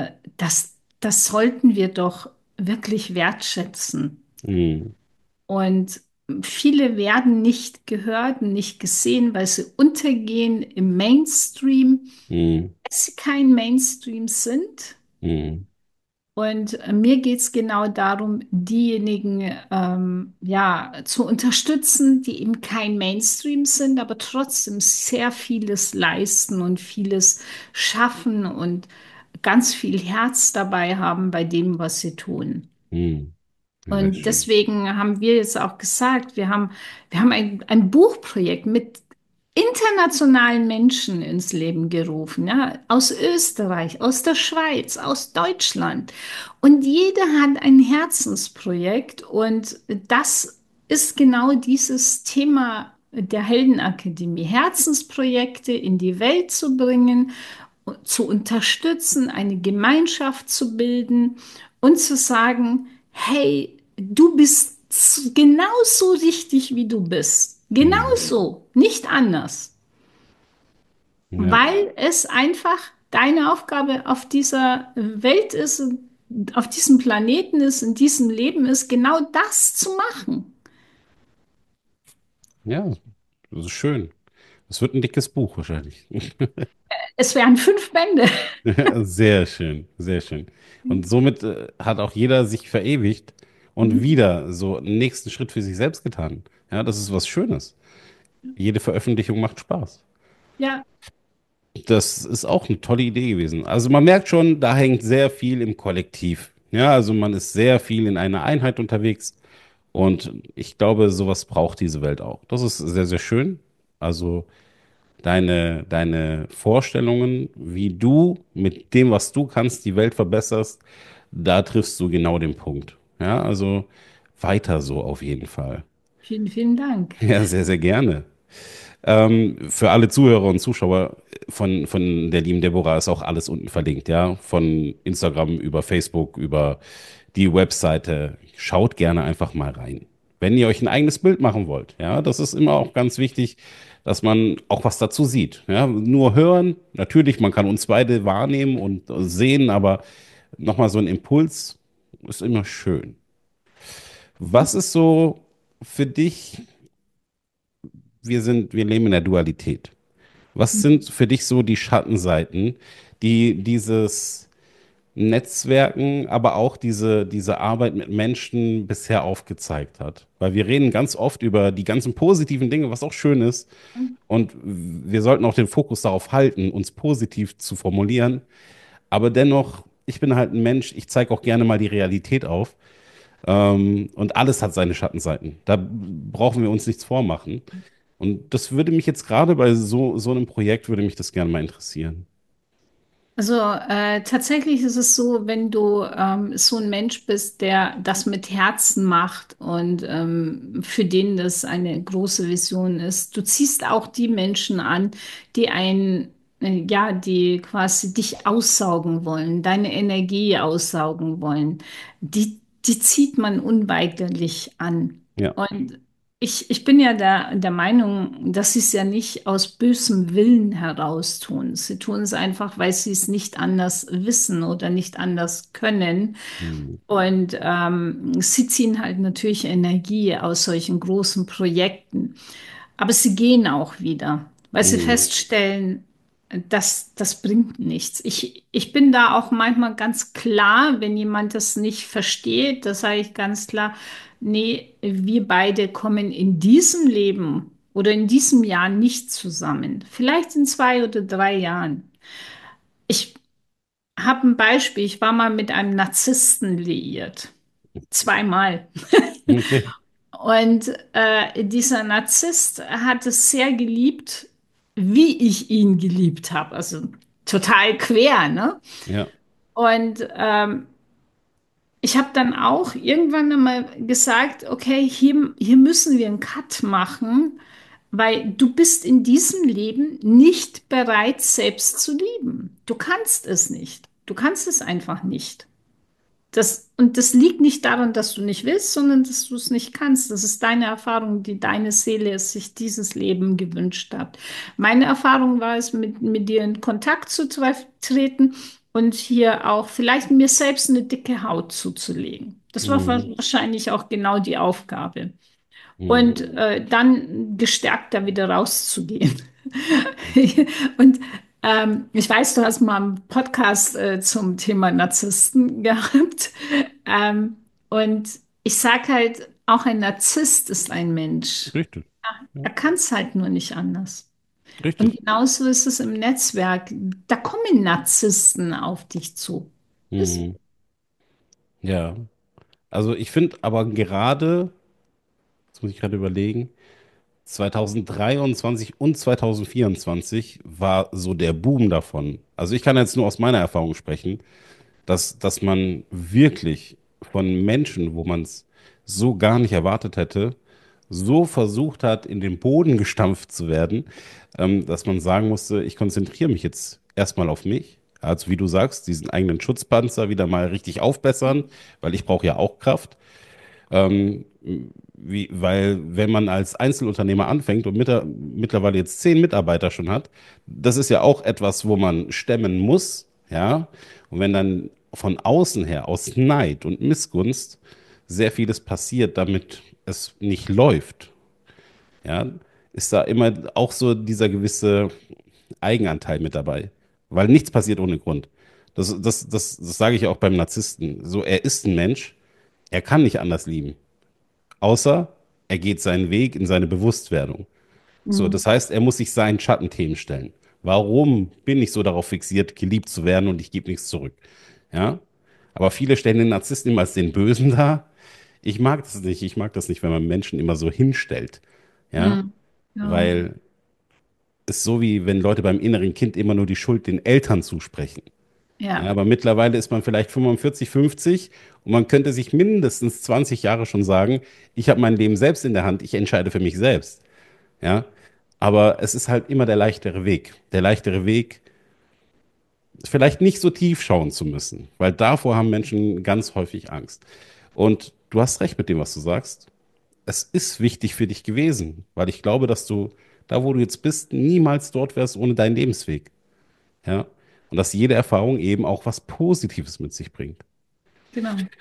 das sollten wir doch wirklich wertschätzen. Mhm. Und viele werden nicht gehört, nicht gesehen, weil sie untergehen im Mainstream, Mhm. weil sie kein Mainstream sind. Mhm. Und mir geht es genau darum, diejenigen ja, zu unterstützen, die eben kein Mainstream sind, aber trotzdem sehr vieles leisten und vieles schaffen und ganz viel Herz dabei haben bei dem, was sie tun. Mhm. Sehr Und schön. deswegen haben wir jetzt auch gesagt, wir haben ein Buchprojekt mit internationalen Menschen ins Leben gerufen, ja, aus Österreich, aus der Schweiz, aus Deutschland. Und jeder hat ein Herzensprojekt und das ist genau dieses Thema der Heldenakademie, Herzensprojekte in die Welt zu bringen, zu unterstützen, eine Gemeinschaft zu bilden und zu sagen, hey, du bist genauso richtig, wie du bist. Mhm. Genauso, nicht anders. Ja. Weil es einfach deine Aufgabe auf dieser Welt ist, auf diesem Planeten ist, in diesem Leben ist, genau das zu machen. Ja, das ist schön. Es wird ein dickes Buch wahrscheinlich. Es wären 5 Bände. Sehr schön, sehr schön. Und somit hat auch jeder sich verewigt und Mhm. wieder so einen nächsten Schritt für sich selbst getan. Ja, das ist was Schönes. Jede Veröffentlichung macht Spaß. Ja, Das ist auch eine tolle Idee gewesen. Also man merkt schon, da hängt sehr viel im Kollektiv. Ja, also man ist sehr viel in einer Einheit unterwegs und ich glaube, sowas braucht diese Welt auch. Das ist sehr, sehr schön. Also deine Vorstellungen, wie du mit dem, was du kannst, die Welt verbesserst, da triffst du genau den Punkt. Ja, also weiter so auf jeden Fall. vielen, vielen Dank. Ja, sehr, sehr gerne. Für alle Zuhörer und Zuschauer von der lieben Deborah ist auch alles unten verlinkt, ja. Von Instagram über Facebook, über die Webseite. Schaut gerne einfach mal rein. Wenn ihr euch ein eigenes Bild machen wollt, ja, das ist immer auch ganz wichtig, dass man auch was dazu sieht. Ja, nur hören, natürlich, man kann uns beide wahrnehmen und sehen, aber nochmal so ein Impuls. ist immer schön. Was ist so für dich, wir leben in der Dualität. Was sind für dich so die Schattenseiten, die dieses Netzwerken, aber auch diese Arbeit mit Menschen bisher aufgezeigt hat? Weil wir reden ganz oft über die ganzen positiven Dinge, was auch schön ist. Und wir sollten auch den Fokus darauf halten, uns positiv zu formulieren. Aber dennoch, ich bin halt ein Mensch, ich zeige auch gerne mal die Realität auf. Und alles hat seine Schattenseiten. Da brauchen wir uns nichts vormachen. Und das würde mich jetzt gerade bei so einem Projekt, würde mich das gerne mal interessieren. Also tatsächlich ist es so, wenn du so ein Mensch bist, der das mit Herzen macht und für den das eine große Vision ist, du ziehst auch die Menschen an, die quasi dich aussaugen wollen, deine Energie aussaugen wollen. Die zieht man unweigerlich an. Ja. Und ich bin ja der Meinung, dass sie es ja nicht aus bösem Willen heraus tun. Sie tun es einfach, weil sie es nicht anders wissen oder nicht anders können. Hm. Und sie ziehen halt natürlich Energie aus solchen großen Projekten. Aber sie gehen auch wieder, weil sie Hm. feststellen, das bringt nichts. Ich bin da auch manchmal ganz klar, wenn jemand das nicht versteht, da sage ich ganz klar, nee, wir beide kommen in diesem Leben oder in diesem Jahr nicht zusammen. Vielleicht in 2 oder 3 Jahren. Ich habe ein Beispiel. Ich war mal mit einem Narzissten liiert. Zweimal. Okay. Und dieser Narzisst hat es sehr geliebt, wie ich ihn geliebt habe. Also total quer, ne? Ja. Und ich habe dann auch irgendwann einmal gesagt, okay, hier müssen wir einen Cut machen, weil du bist in diesem Leben nicht bereit, selbst zu lieben. Du kannst es nicht. Du kannst es einfach nicht. Und das liegt nicht daran, dass du nicht willst, sondern dass du es nicht kannst. Das ist deine Erfahrung, die deine Seele es sich dieses Leben gewünscht hat. Meine Erfahrung war es, mit dir in Kontakt zu treten und hier auch vielleicht mir selbst eine dicke Haut zuzulegen. Das war Hm. wahrscheinlich auch genau die Aufgabe. Hm. Und dann gestärkt da wieder rauszugehen. Und ich weiß, du hast mal einen Podcast zum Thema Narzissten gehabt. Ähm, und ich sage halt, auch ein Narzisst ist ein Mensch. Richtig. Ja. Er kann es halt nur nicht anders. Und Richtig. genauso ist es im Netzwerk. Da kommen Narzissten auf dich zu. Das, Hm. Ja. Also ich finde aber gerade, jetzt muss ich gerade überlegen, 2023 und 2024 war so der Boom davon. Also ich kann jetzt nur aus meiner Erfahrung sprechen, dass man wirklich von Menschen, wo man es so gar nicht erwartet hätte, so versucht hat, in den Boden gestampft zu werden, dass man sagen musste, ich konzentriere mich jetzt erstmal auf mich. Also wie du sagst, diesen eigenen Schutzpanzer wieder mal richtig aufbessern, weil ich brauche ja auch Kraft. Ähm, weil wenn man als Einzelunternehmer anfängt und mittlerweile jetzt 10 Mitarbeiter schon hat, das ist ja auch etwas, wo man stemmen muss, ja. Und wenn dann von außen her, aus Neid und Missgunst, sehr vieles passiert, damit es nicht läuft, ja, ist da immer auch so dieser gewisse Eigenanteil mit dabei. Weil nichts passiert ohne Grund. Das sage ich auch beim Narzissten. So, er ist ein Mensch, er kann nicht anders lieben. Außer er geht seinen Weg in seine Bewusstwerdung. So, Mhm. das heißt, er muss sich seinen Schattenthemen stellen. Warum bin ich so darauf fixiert, geliebt zu werden und ich gebe nichts zurück? Ja? Aber viele stellen den Narzissten immer als den Bösen dar. Ich mag das nicht. Ich mag das nicht, wenn man Menschen immer so hinstellt. Ja? Mhm. Ja, Weil es ist so wie wenn Leute beim inneren Kind immer nur die Schuld den Eltern zusprechen. Ja, ja, aber mittlerweile ist man vielleicht 45, 50 und man könnte sich mindestens 20 Jahre schon sagen, ich habe mein Leben selbst in der Hand, ich entscheide für mich selbst. Ja, aber es ist halt immer der leichtere Weg. Der leichtere Weg, vielleicht nicht so tief schauen zu müssen, weil davor haben Menschen ganz häufig Angst. Und du hast recht mit dem, was du sagst. Es ist wichtig für dich gewesen, weil ich glaube, dass du da, wo du jetzt bist, niemals dort wärst ohne deinen Lebensweg. Ja, und dass jede Erfahrung eben auch was Positives mit sich bringt. genau.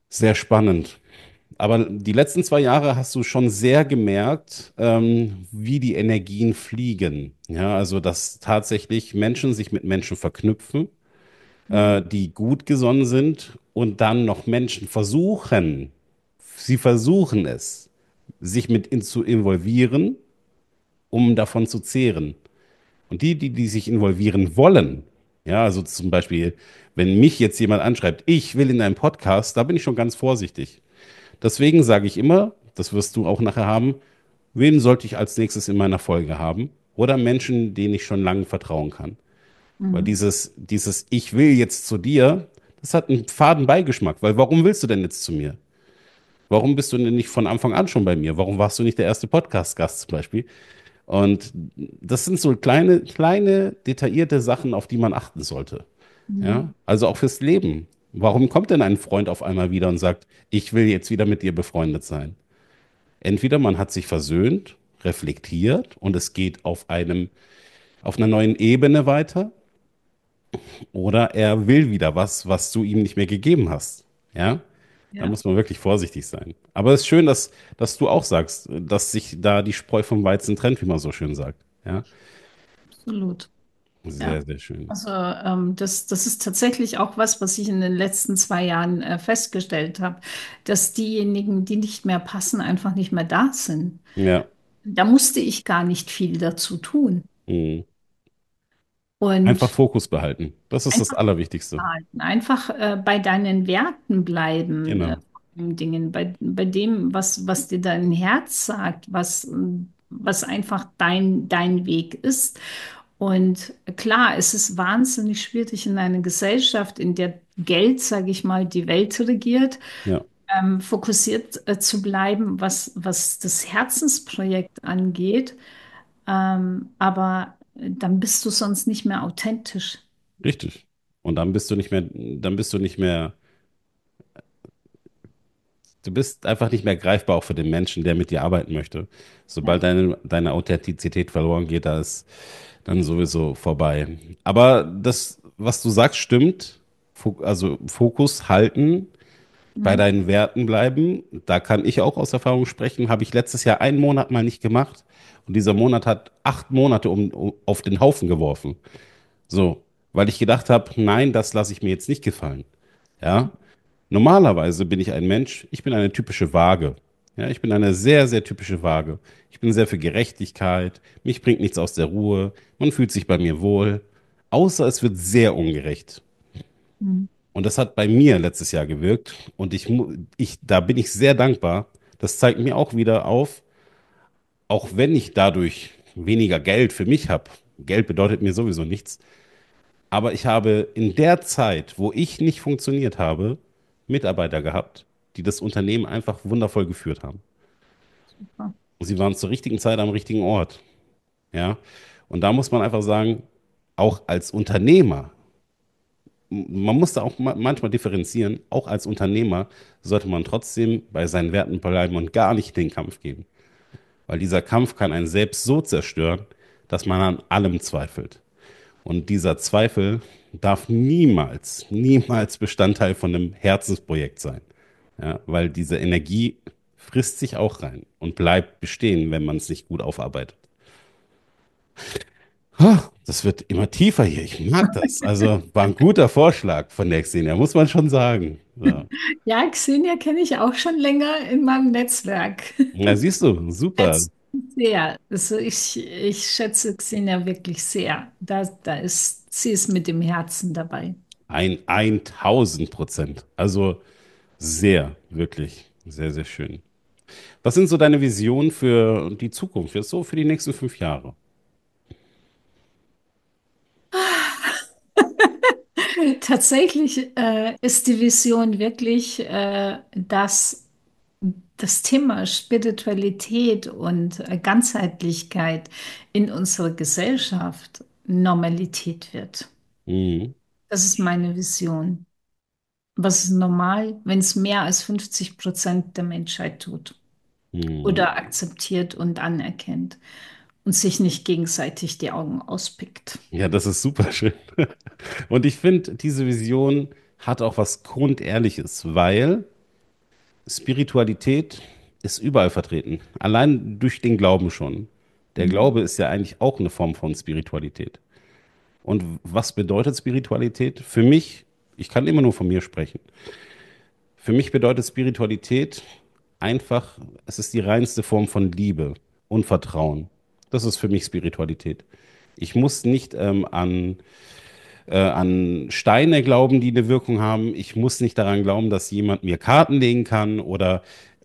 Sehr spannend. Aber die letzten 2 Jahre hast du schon sehr gemerkt, wie die Energien fliegen. Ja, also dass tatsächlich Menschen sich mit Menschen verknüpfen, die gut gesonnen sind und dann noch Menschen versuchen, sie versuchen es, sich zu involvieren, um davon zu zehren. Und die sich involvieren wollen, ja, also zum Beispiel, wenn mich jetzt jemand anschreibt, ich will in einen Podcast, da bin ich schon ganz vorsichtig. Deswegen sage ich immer, das wirst du auch nachher haben, wen sollte ich als nächstes in meiner Folge haben? Oder Menschen, denen ich schon lange vertrauen kann. Weil Mhm. dieses Ich will jetzt zu dir, das hat einen faden Beigeschmack. Weil warum willst du denn jetzt zu mir? Warum bist du denn nicht von Anfang an schon bei mir? Warum warst du nicht der erste Podcast-Gast zum Beispiel? Und das sind so kleine, detaillierte Sachen, auf die man achten sollte. Mhm. Ja, also auch fürs Leben. Warum kommt denn ein Freund auf einmal wieder und sagt, ich will jetzt wieder mit dir befreundet sein? Entweder man hat sich versöhnt, reflektiert und es geht auf einer neuen Ebene weiter, oder er will wieder was, was du ihm nicht mehr gegeben hast. Ja, da Ja, muss man wirklich vorsichtig sein. Aber es ist schön, dass du auch sagst, dass sich da die Spreu vom Weizen trennt, wie man so schön sagt. Ja, absolut. sehr, Ja. sehr schön. Also das ist tatsächlich auch was, was ich in den letzten 2 Jahren festgestellt habe, dass diejenigen, die nicht mehr passen, einfach nicht mehr da sind. Ja, Da musste ich gar nicht viel dazu tun. mhm. Einfach Und Fokus behalten. Das ist das einfach Allerwichtigste. halten, einfach bei deinen Werten bleiben, Genau, vor allen Dingen, bei dem, was dir dein Herz sagt, was einfach dein Weg ist. Und klar, es ist wahnsinnig schwierig in einer Gesellschaft, in der Geld, sage ich mal, die Welt regiert, ja, fokussiert zu bleiben, was das Herzensprojekt angeht. Aber dann bist du sonst nicht mehr authentisch. richtig. Und dann bist du nicht mehr, du bist einfach nicht mehr greifbar auch für den Menschen, der mit dir arbeiten möchte. Ja. Sobald deine Authentizität verloren geht, da ist dann sowieso vorbei. Aber das, was du sagst, stimmt. Also Fokus halten, bei Mhm. deinen Werten bleiben. Da kann ich auch aus Erfahrung sprechen. Habe ich letztes Jahr einen Monat mal nicht gemacht. Und dieser Monat hat 8 Monate auf den Haufen geworfen. So, weil ich gedacht habe, nein, das lasse ich mir jetzt nicht gefallen. Ja, normalerweise bin ich ein Mensch, ich bin eine typische Waage. Ja, ich bin eine sehr, sehr typische Waage. Ich bin sehr für Gerechtigkeit, mich bringt nichts aus der Ruhe, man fühlt sich bei mir wohl, außer es wird sehr ungerecht. Mhm. Und das hat bei mir letztes Jahr gewirkt und da bin ich sehr dankbar. Das zeigt mir auch wieder auf, auch wenn ich dadurch weniger Geld für mich habe. Geld bedeutet mir sowieso nichts. Aber ich habe in der Zeit, wo ich nicht funktioniert habe, Mitarbeiter gehabt, die das Unternehmen einfach wundervoll geführt haben. Super. Und sie waren zur richtigen Zeit am richtigen Ort. Ja. Und da muss man einfach sagen, auch als Unternehmer, man muss da auch manchmal differenzieren, auch als Unternehmer sollte man trotzdem bei seinen Werten bleiben und gar nicht den Kampf geben. Weil dieser Kampf kann einen selbst so zerstören, dass man an allem zweifelt. Und dieser Zweifel darf niemals, niemals Bestandteil von einem Herzensprojekt sein. Ja, weil diese Energie frisst sich auch rein und bleibt bestehen, wenn man es nicht gut aufarbeitet. Das wird immer tiefer hier. Ich mag das. Also war ein guter Vorschlag von der Xenia, muss man schon sagen. Ja, Ja, Xenia kenne ich auch schon länger in meinem Netzwerk. na, siehst du, super. Schätze sehr. Also ich schätze Xenia wirklich sehr. Sie ist mit dem Herzen dabei. 1000%. Also sehr, wirklich, sehr, sehr schön. Was sind so deine Visionen für die Zukunft, jetzt so für die nächsten 5 Jahre? Tatsächlich ist die Vision wirklich, dass das Thema Spiritualität und Ganzheitlichkeit in unserer Gesellschaft Normalität wird. Mhm. Das ist meine Vision. Was ist normal, wenn es mehr als 50% der Menschheit tut Mhm. oder akzeptiert und anerkennt und sich nicht gegenseitig die Augen auspickt? Ja, das ist super schön. Und ich finde, diese Vision hat auch was Grundehrliches, weil Spiritualität ist überall vertreten. Allein durch den Glauben schon. Der Mhm. Glaube ist ja eigentlich auch eine Form von Spiritualität. Und was bedeutet Spiritualität? Für mich, ich kann immer nur von mir sprechen. Für mich bedeutet Spiritualität einfach, es ist die reinste Form von Liebe und Vertrauen. Das ist für mich Spiritualität. Ich muss nicht an Steine glauben, die eine Wirkung haben. Ich muss nicht daran glauben, dass jemand mir Karten legen kann oder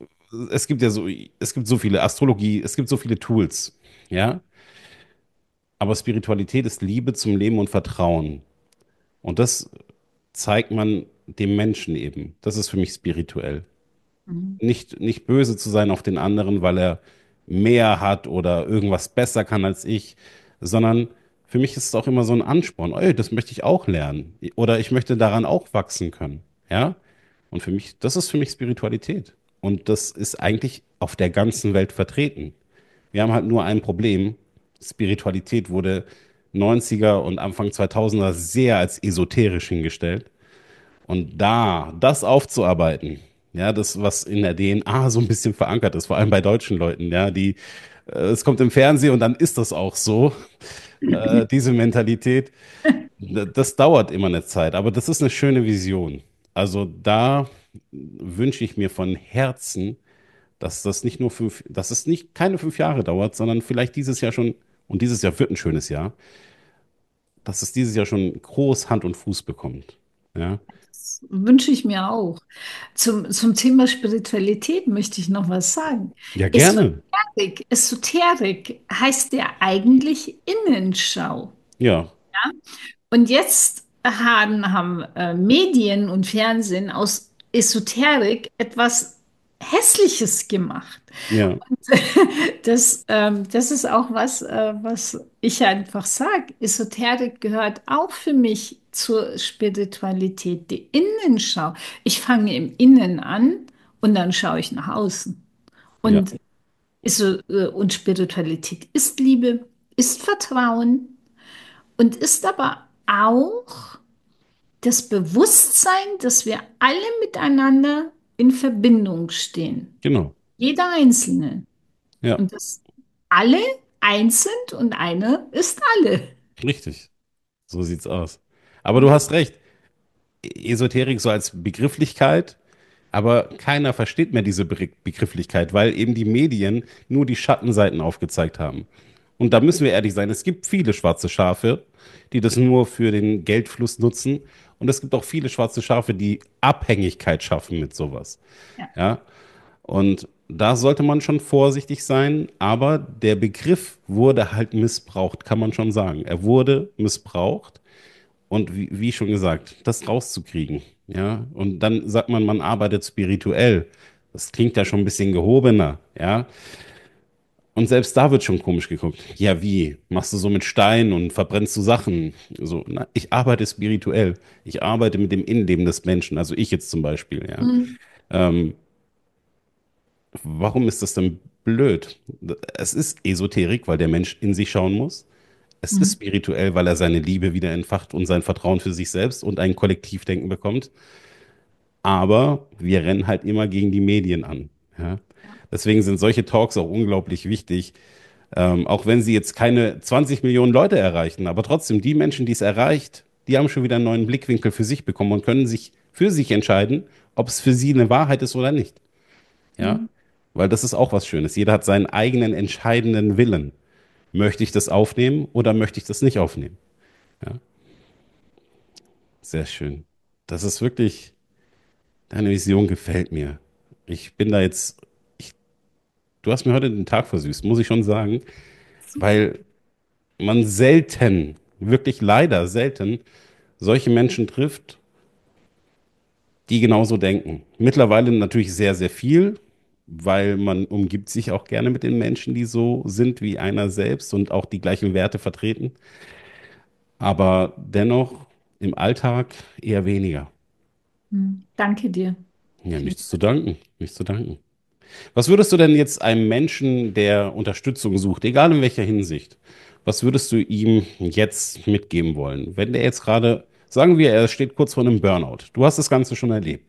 es gibt so viele Astrologie, es gibt so viele Tools, ja. Aber Spiritualität ist Liebe zum Leben und Vertrauen. Und das zeigt man dem Menschen eben. Das ist für mich spirituell. Mhm. Nicht böse zu sein auf den anderen, weil er mehr hat oder irgendwas besser kann als ich, sondern für mich ist es auch immer so ein Ansporn. Ey, das möchte ich auch lernen. Oder ich möchte daran auch wachsen können. Ja? Und für mich, das ist für mich Spiritualität. Und das ist eigentlich auf der ganzen Welt vertreten. Wir haben halt nur ein Problem. Spiritualität wurde 90er und Anfang 2000er sehr als esoterisch hingestellt. Und das aufzuarbeiten, ja, das, was in der DNA so ein bisschen verankert ist, vor allem bei deutschen Leuten, ja, es kommt im Fernsehen und dann ist das auch so, diese Mentalität, das dauert immer eine Zeit, aber das ist eine schöne Vision. Also da wünsche ich mir von Herzen, dass das nicht nur dass es nicht keine 5 Jahre dauert, sondern vielleicht dieses Jahr schon, und dieses Jahr wird ein schönes Jahr, dass es dieses Jahr schon groß Hand und Fuß bekommt. Ja, Das wünsche ich mir auch. Zum Thema Spiritualität möchte ich noch was sagen. ja, gerne. Esoterik heißt ja eigentlich Innenschau. Ja, Und jetzt haben Medien und Fernsehen aus Esoterik etwas Hässliches gemacht. ja, Das ist auch was ich einfach sage. Esoterik gehört auch für mich zur Spiritualität, die Innenschau. Ich fange im Innen an und dann schaue ich nach außen. ja. Und, und Spiritualität ist Liebe, ist Vertrauen und ist aber auch das Bewusstsein, dass wir alle miteinander in Verbindung stehen. Genau. Jeder Einzelne. Ja, Und dass alle eins sind und einer ist alle. richtig. So sieht's aus. Aber du hast recht. Esoterik so als Begrifflichkeit, aber keiner versteht mehr diese Begrifflichkeit, weil eben die Medien nur die Schattenseiten aufgezeigt haben. Und da müssen wir ehrlich sein, es gibt viele schwarze Schafe, die das nur für den Geldfluss nutzen. Und es gibt auch viele schwarze Schafe, die Abhängigkeit schaffen mit sowas. Ja. Ja, und da sollte man schon vorsichtig sein, aber der Begriff wurde halt missbraucht, kann man schon sagen. Er wurde missbraucht und wie schon gesagt, das rauszukriegen, ja. Und dann sagt man, man arbeitet spirituell. Das klingt ja schon ein bisschen gehobener, ja. Und selbst da wird schon komisch geguckt. Ja, wie? Machst du so mit Stein und verbrennst du Sachen? So, na, ich arbeite spirituell. Ich arbeite mit dem Innenleben des Menschen, also ich jetzt zum Beispiel, ja. Mhm. Ähm, Warum ist das denn blöd? Es ist Esoterik, weil der Mensch in sich schauen muss. Es ist Mhm. spirituell, weil er seine Liebe wieder entfacht und sein Vertrauen für sich selbst und ein Kollektivdenken bekommt. Aber wir rennen halt immer gegen die Medien an. Ja? Deswegen sind solche Talks auch unglaublich wichtig, auch wenn sie jetzt keine 20 Millionen Leute erreichen. Aber trotzdem, die Menschen, die es erreicht, die haben schon wieder einen neuen Blickwinkel für sich bekommen und können sich für sich entscheiden, ob es für sie eine Wahrheit ist oder nicht. Ja, Mhm. weil das ist auch was Schönes. Jeder hat seinen eigenen entscheidenden Willen. Möchte ich das aufnehmen oder möchte ich das nicht aufnehmen? Ja, sehr schön. Das ist wirklich, deine Vision gefällt mir. Ich bin da jetzt, ich, du hast mir heute den Tag versüßt, muss ich schon sagen, Super. weil man selten, wirklich leider selten, solche Menschen trifft, die genauso denken. Mittlerweile natürlich sehr, sehr viel, weil man umgibt sich auch gerne mit den Menschen, die so sind wie einer selbst und auch die gleichen Werte vertreten. Aber dennoch im Alltag eher weniger. Mhm. Danke dir. Ja, nichts zu danken, nichts zu danken. Was würdest du denn jetzt einem Menschen, der Unterstützung sucht, egal in welcher Hinsicht, was würdest du ihm jetzt mitgeben wollen? Wenn der jetzt gerade, sagen wir, er steht kurz vor einem Burnout. Du hast das Ganze schon erlebt.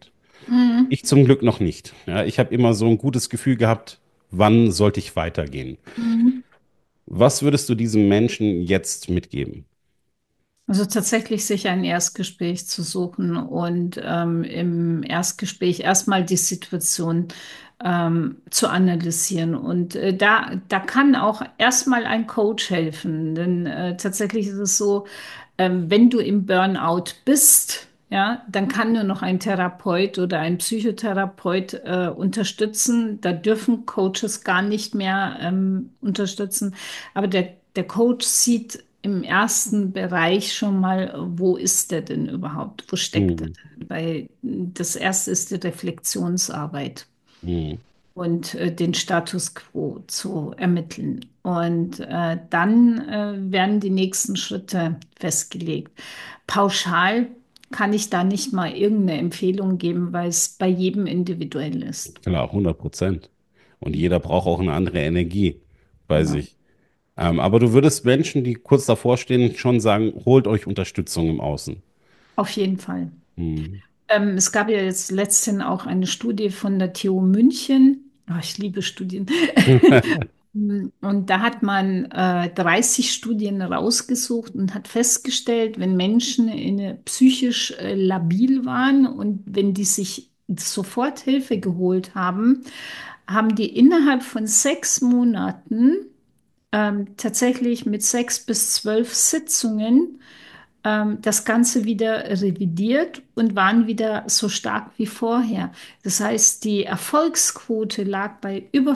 Mhm. Ich zum Glück noch nicht. Ja, ich habe immer so ein gutes Gefühl gehabt, wann sollte ich weitergehen? Mhm. Was würdest du diesem Menschen jetzt mitgeben? Also tatsächlich sich ein Erstgespräch zu suchen und im Erstgespräch erstmal die Situation zu analysieren. Und da kann auch erstmal ein Coach helfen, denn tatsächlich ist es so, wenn du im Burnout bist, ja, dann kann nur noch ein Therapeut oder ein Psychotherapeut unterstützen. Da dürfen Coaches gar nicht mehr unterstützen. Aber der Coach sieht im ersten Bereich schon mal, wo ist der denn überhaupt? Wo steckt er Hm, denn? Weil das erste ist die Reflexionsarbeit hm, und den Status quo zu ermitteln. Und dann werden die nächsten Schritte festgelegt. Pauschal kann ich da nicht mal irgendeine Empfehlung geben, weil es bei jedem individuell ist. klar, 100%. Und jeder braucht auch eine andere Energie bei Genau, sich. Aber du würdest Menschen, die kurz davor stehen, schon sagen, holt euch Unterstützung im Außen. auf jeden Fall. Hm. Es gab ja jetzt letztens auch eine Studie von der TU München. Ah, ich liebe Studien. Und da hat man 30 Studien rausgesucht und hat festgestellt, wenn Menschen psychisch labil waren und wenn die sich sofort Hilfe geholt haben, haben die innerhalb von 6 Monaten tatsächlich mit 6 bis 12 Sitzungen das Ganze wieder revidiert und waren wieder so stark wie vorher. Das heißt, die Erfolgsquote lag bei über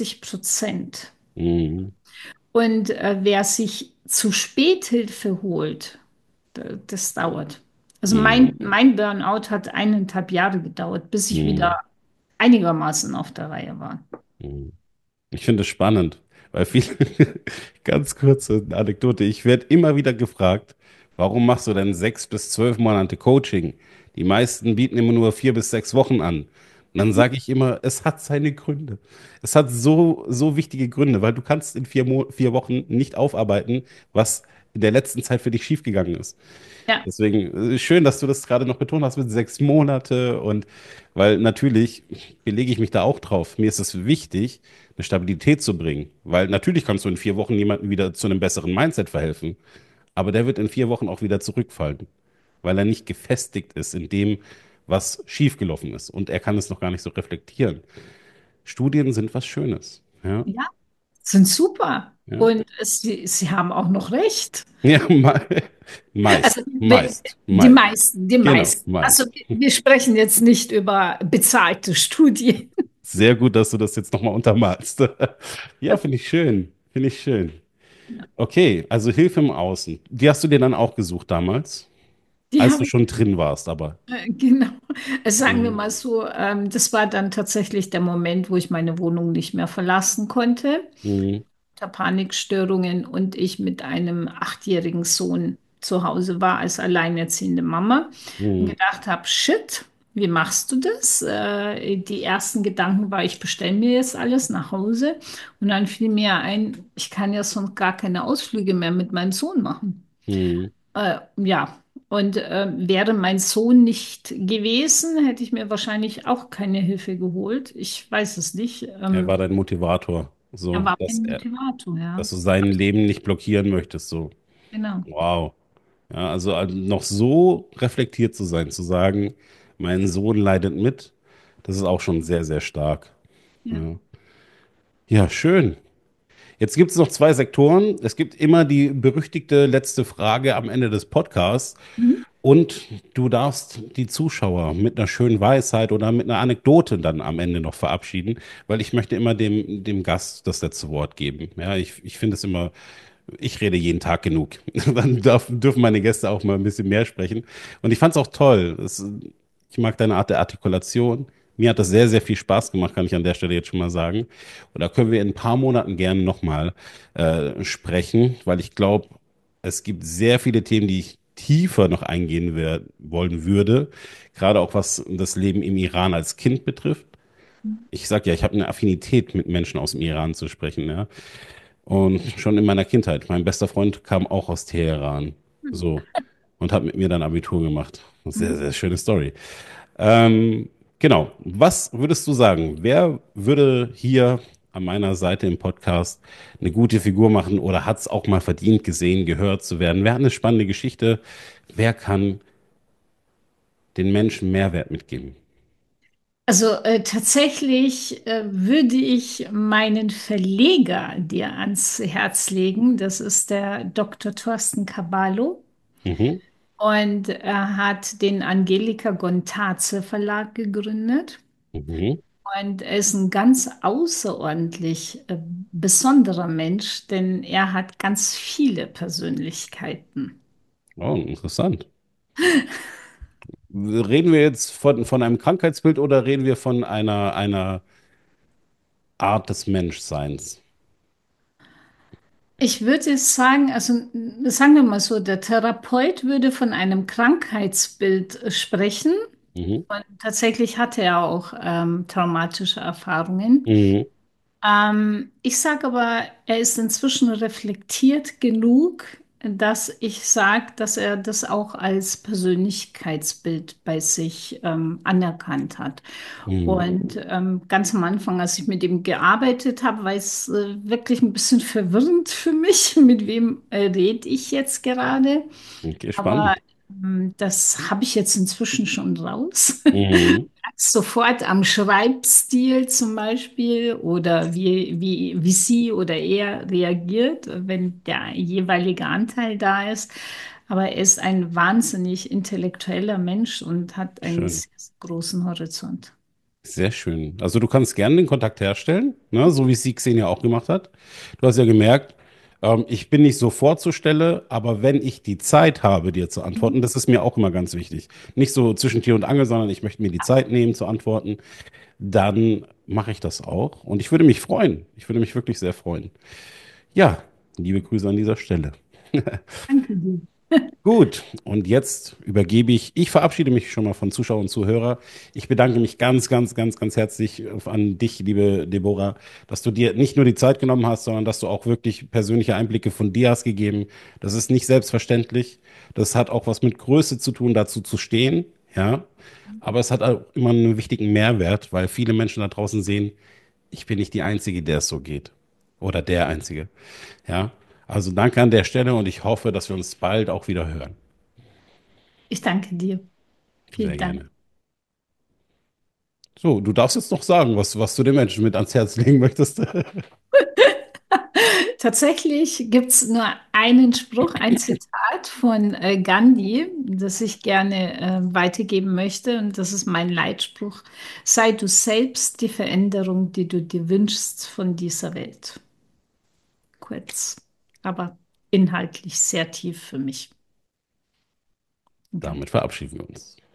40%. Hm, Und wer sich zu spät Hilfe holt, das dauert. Also hm, mein Burnout hat 1,5 Jahre gedauert, bis ich hm, wieder einigermaßen auf der Reihe war. hm. Ich finde es spannend, weil viele, ganz kurze Anekdote, ich werde immer wieder gefragt, warum machst du denn 6 bis 12 Monate Coaching? Die meisten bieten immer nur 4 bis 6 Wochen an. Und dann sage ich immer, es hat seine Gründe. Es hat so wichtige Gründe, weil du kannst in 4 Wochen nicht aufarbeiten, was in der letzten Zeit für dich schiefgegangen ist. Ja, Deswegen schön, dass du das gerade noch betont hast mit 6 Monate und weil natürlich belege ich mich da auch drauf. Mir ist es wichtig, eine Stabilität zu bringen, weil natürlich kannst du in 4 Wochen jemandem wieder zu einem besseren Mindset verhelfen, aber der wird in 4 Wochen auch wieder zurückfallen, weil er nicht gefestigt ist in dem, was schiefgelaufen ist und er kann es noch gar nicht so reflektieren. Studien sind was Schönes. Ja, ja, sind super. ja. Und sie haben auch noch recht. Ja, Also meist, meist, die meist. meisten, die Genau, meisten. Also meist. wir sprechen jetzt nicht über bezahlte Studien. Sehr gut, dass du das jetzt nochmal untermalst. Ja, finde ich schön. Finde ich schön. Okay, also Hilfe im Außen. Die hast du dir dann auch gesucht damals, Die als du habe schon drin warst, aber. genau. Also sagen wir Mhm. mal so, das war dann tatsächlich der Moment, wo ich meine Wohnung nicht mehr verlassen konnte. Mhm. Der Panikstörungen und ich mit einem 8-jährigen Sohn zu Hause war als alleinerziehende Mama und Mhm. gedacht habe, shit, wie machst du das? Die ersten Gedanken war, ich bestelle mir jetzt alles nach Hause und dann fiel mir ein, ich kann ja sonst gar keine Ausflüge mehr mit meinem Sohn machen. Mhm. Ja, und wäre mein Sohn nicht gewesen, hätte ich mir wahrscheinlich auch keine Hilfe geholt. Ich weiß es nicht. Er war dein Motivator, Er so, war mein Motivator, dass ja. du sein Leben nicht blockieren möchtest, so. Genau. Wow. Ja, also noch so reflektiert zu sein, zu sagen, mein Sohn leidet mit, das ist auch schon sehr, sehr stark. Ja. Ja, ja, schön. Jetzt gibt es noch zwei Sektoren. Es gibt immer die berüchtigte letzte Frage am Ende des Podcasts. Mhm. Und du darfst die Zuschauer mit einer schönen Weisheit oder mit einer Anekdote dann am Ende noch verabschieden, weil ich möchte immer dem Gast das letzte Wort geben. Ja, ich finde es immer, ich rede jeden Tag genug. Dann dürfen meine Gäste auch mal ein bisschen mehr sprechen. Und ich fand es auch toll. Ich mag deine Art der Artikulation. Mir hat das sehr, sehr viel Spaß gemacht, kann ich an der Stelle jetzt schon mal sagen. Und da können wir in ein paar Monaten gerne nochmal sprechen, weil ich glaube, es gibt sehr viele Themen, die ich tiefer noch eingehen wollen würde, gerade auch was das Leben im Iran als Kind betrifft. Ich sage ja, ich habe eine Affinität mit Menschen aus dem Iran zu sprechen, ja. Und schon in meiner Kindheit. Mein bester Freund kam auch aus Teheran. So. Und hat mit mir dann Abitur gemacht. Sehr, Mhm. sehr schöne Story. Ähm, Genau. Was würdest du sagen? Wer würde hier an meiner Seite im Podcast eine gute Figur machen oder hat es auch mal verdient, gesehen, gehört zu werden? Wer hat eine spannende Geschichte? Wer kann den Menschen Mehrwert mitgeben? Also tatsächlich würde ich meinen Verleger dir ans Herz legen. Das ist der Dr. Thorsten Caballo. Mhm. Und er hat den Angelika Gontaze Verlag gegründet. Mhm. Und er ist ein ganz außerordentlich besonderer Mensch, denn er hat ganz viele Persönlichkeiten. Oh, interessant. Reden wir jetzt von einem Krankheitsbild oder reden wir von einer Art des Menschseins? Ich würde sagen, also sagen wir mal so, der Therapeut würde von einem Krankheitsbild sprechen. Mhm. Und tatsächlich hatte er auch traumatische Erfahrungen. Mhm. Ich sage aber, er ist inzwischen reflektiert genug, dass ich sage, dass er das auch als Persönlichkeitsbild bei sich anerkannt hat. Mhm. Und ganz am Anfang, als ich mit ihm gearbeitet habe, war es wirklich ein bisschen verwirrend für mich, mit wem rede ich jetzt gerade. Okay, Aber spannend. das habe ich jetzt inzwischen schon raus. Mhm. Sofort am Schreibstil zum Beispiel oder wie sie oder er reagiert, wenn der jeweilige Anteil da ist. Aber er ist ein wahnsinnig intellektueller Mensch und hat einen Schön. sehr großen Horizont. Sehr schön. Also du kannst gerne den Kontakt herstellen, ne? So wie es Sixen ja auch gemacht hat. Du hast ja gemerkt, ich bin nicht sofort zur Stelle, aber wenn ich die Zeit habe, dir zu antworten, das ist mir auch immer ganz wichtig. Nicht so zwischen Tür und Angel, sondern ich möchte mir die Zeit nehmen zu antworten, dann mache ich das auch. Und ich würde mich freuen. Ich würde mich wirklich sehr freuen. Ja, liebe Grüße an dieser Stelle. Danke dir. Gut, und jetzt ich verabschiede mich schon mal von Zuschauern und Zuhörer. Ich bedanke mich ganz, ganz, ganz, ganz herzlich an dich, liebe Deborah, dass du dir nicht nur die Zeit genommen hast, sondern dass du auch wirklich persönliche Einblicke von dir hast gegeben. Das ist nicht selbstverständlich. Das hat auch was mit Größe zu tun, dazu zu stehen, ja. Aber es hat auch immer einen wichtigen Mehrwert, weil viele Menschen da draußen sehen, ich bin nicht die Einzige, der es so geht. Oder der Einzige. Ja, also danke an der Stelle und ich hoffe, dass wir uns bald auch wieder hören. Ich danke dir. Sehr Vielen Dank. gerne. So, du darfst jetzt noch sagen, was du den Menschen mit ans Herz legen möchtest. Tatsächlich gibt es nur einen Spruch, ein Zitat von Gandhi, das ich gerne weitergeben möchte. Und das ist mein Leitspruch. Sei du selbst die Veränderung, die du dir wünschst von dieser Welt. Kurz, aber inhaltlich sehr tief für mich. Danke. Damit verabschieden wir uns.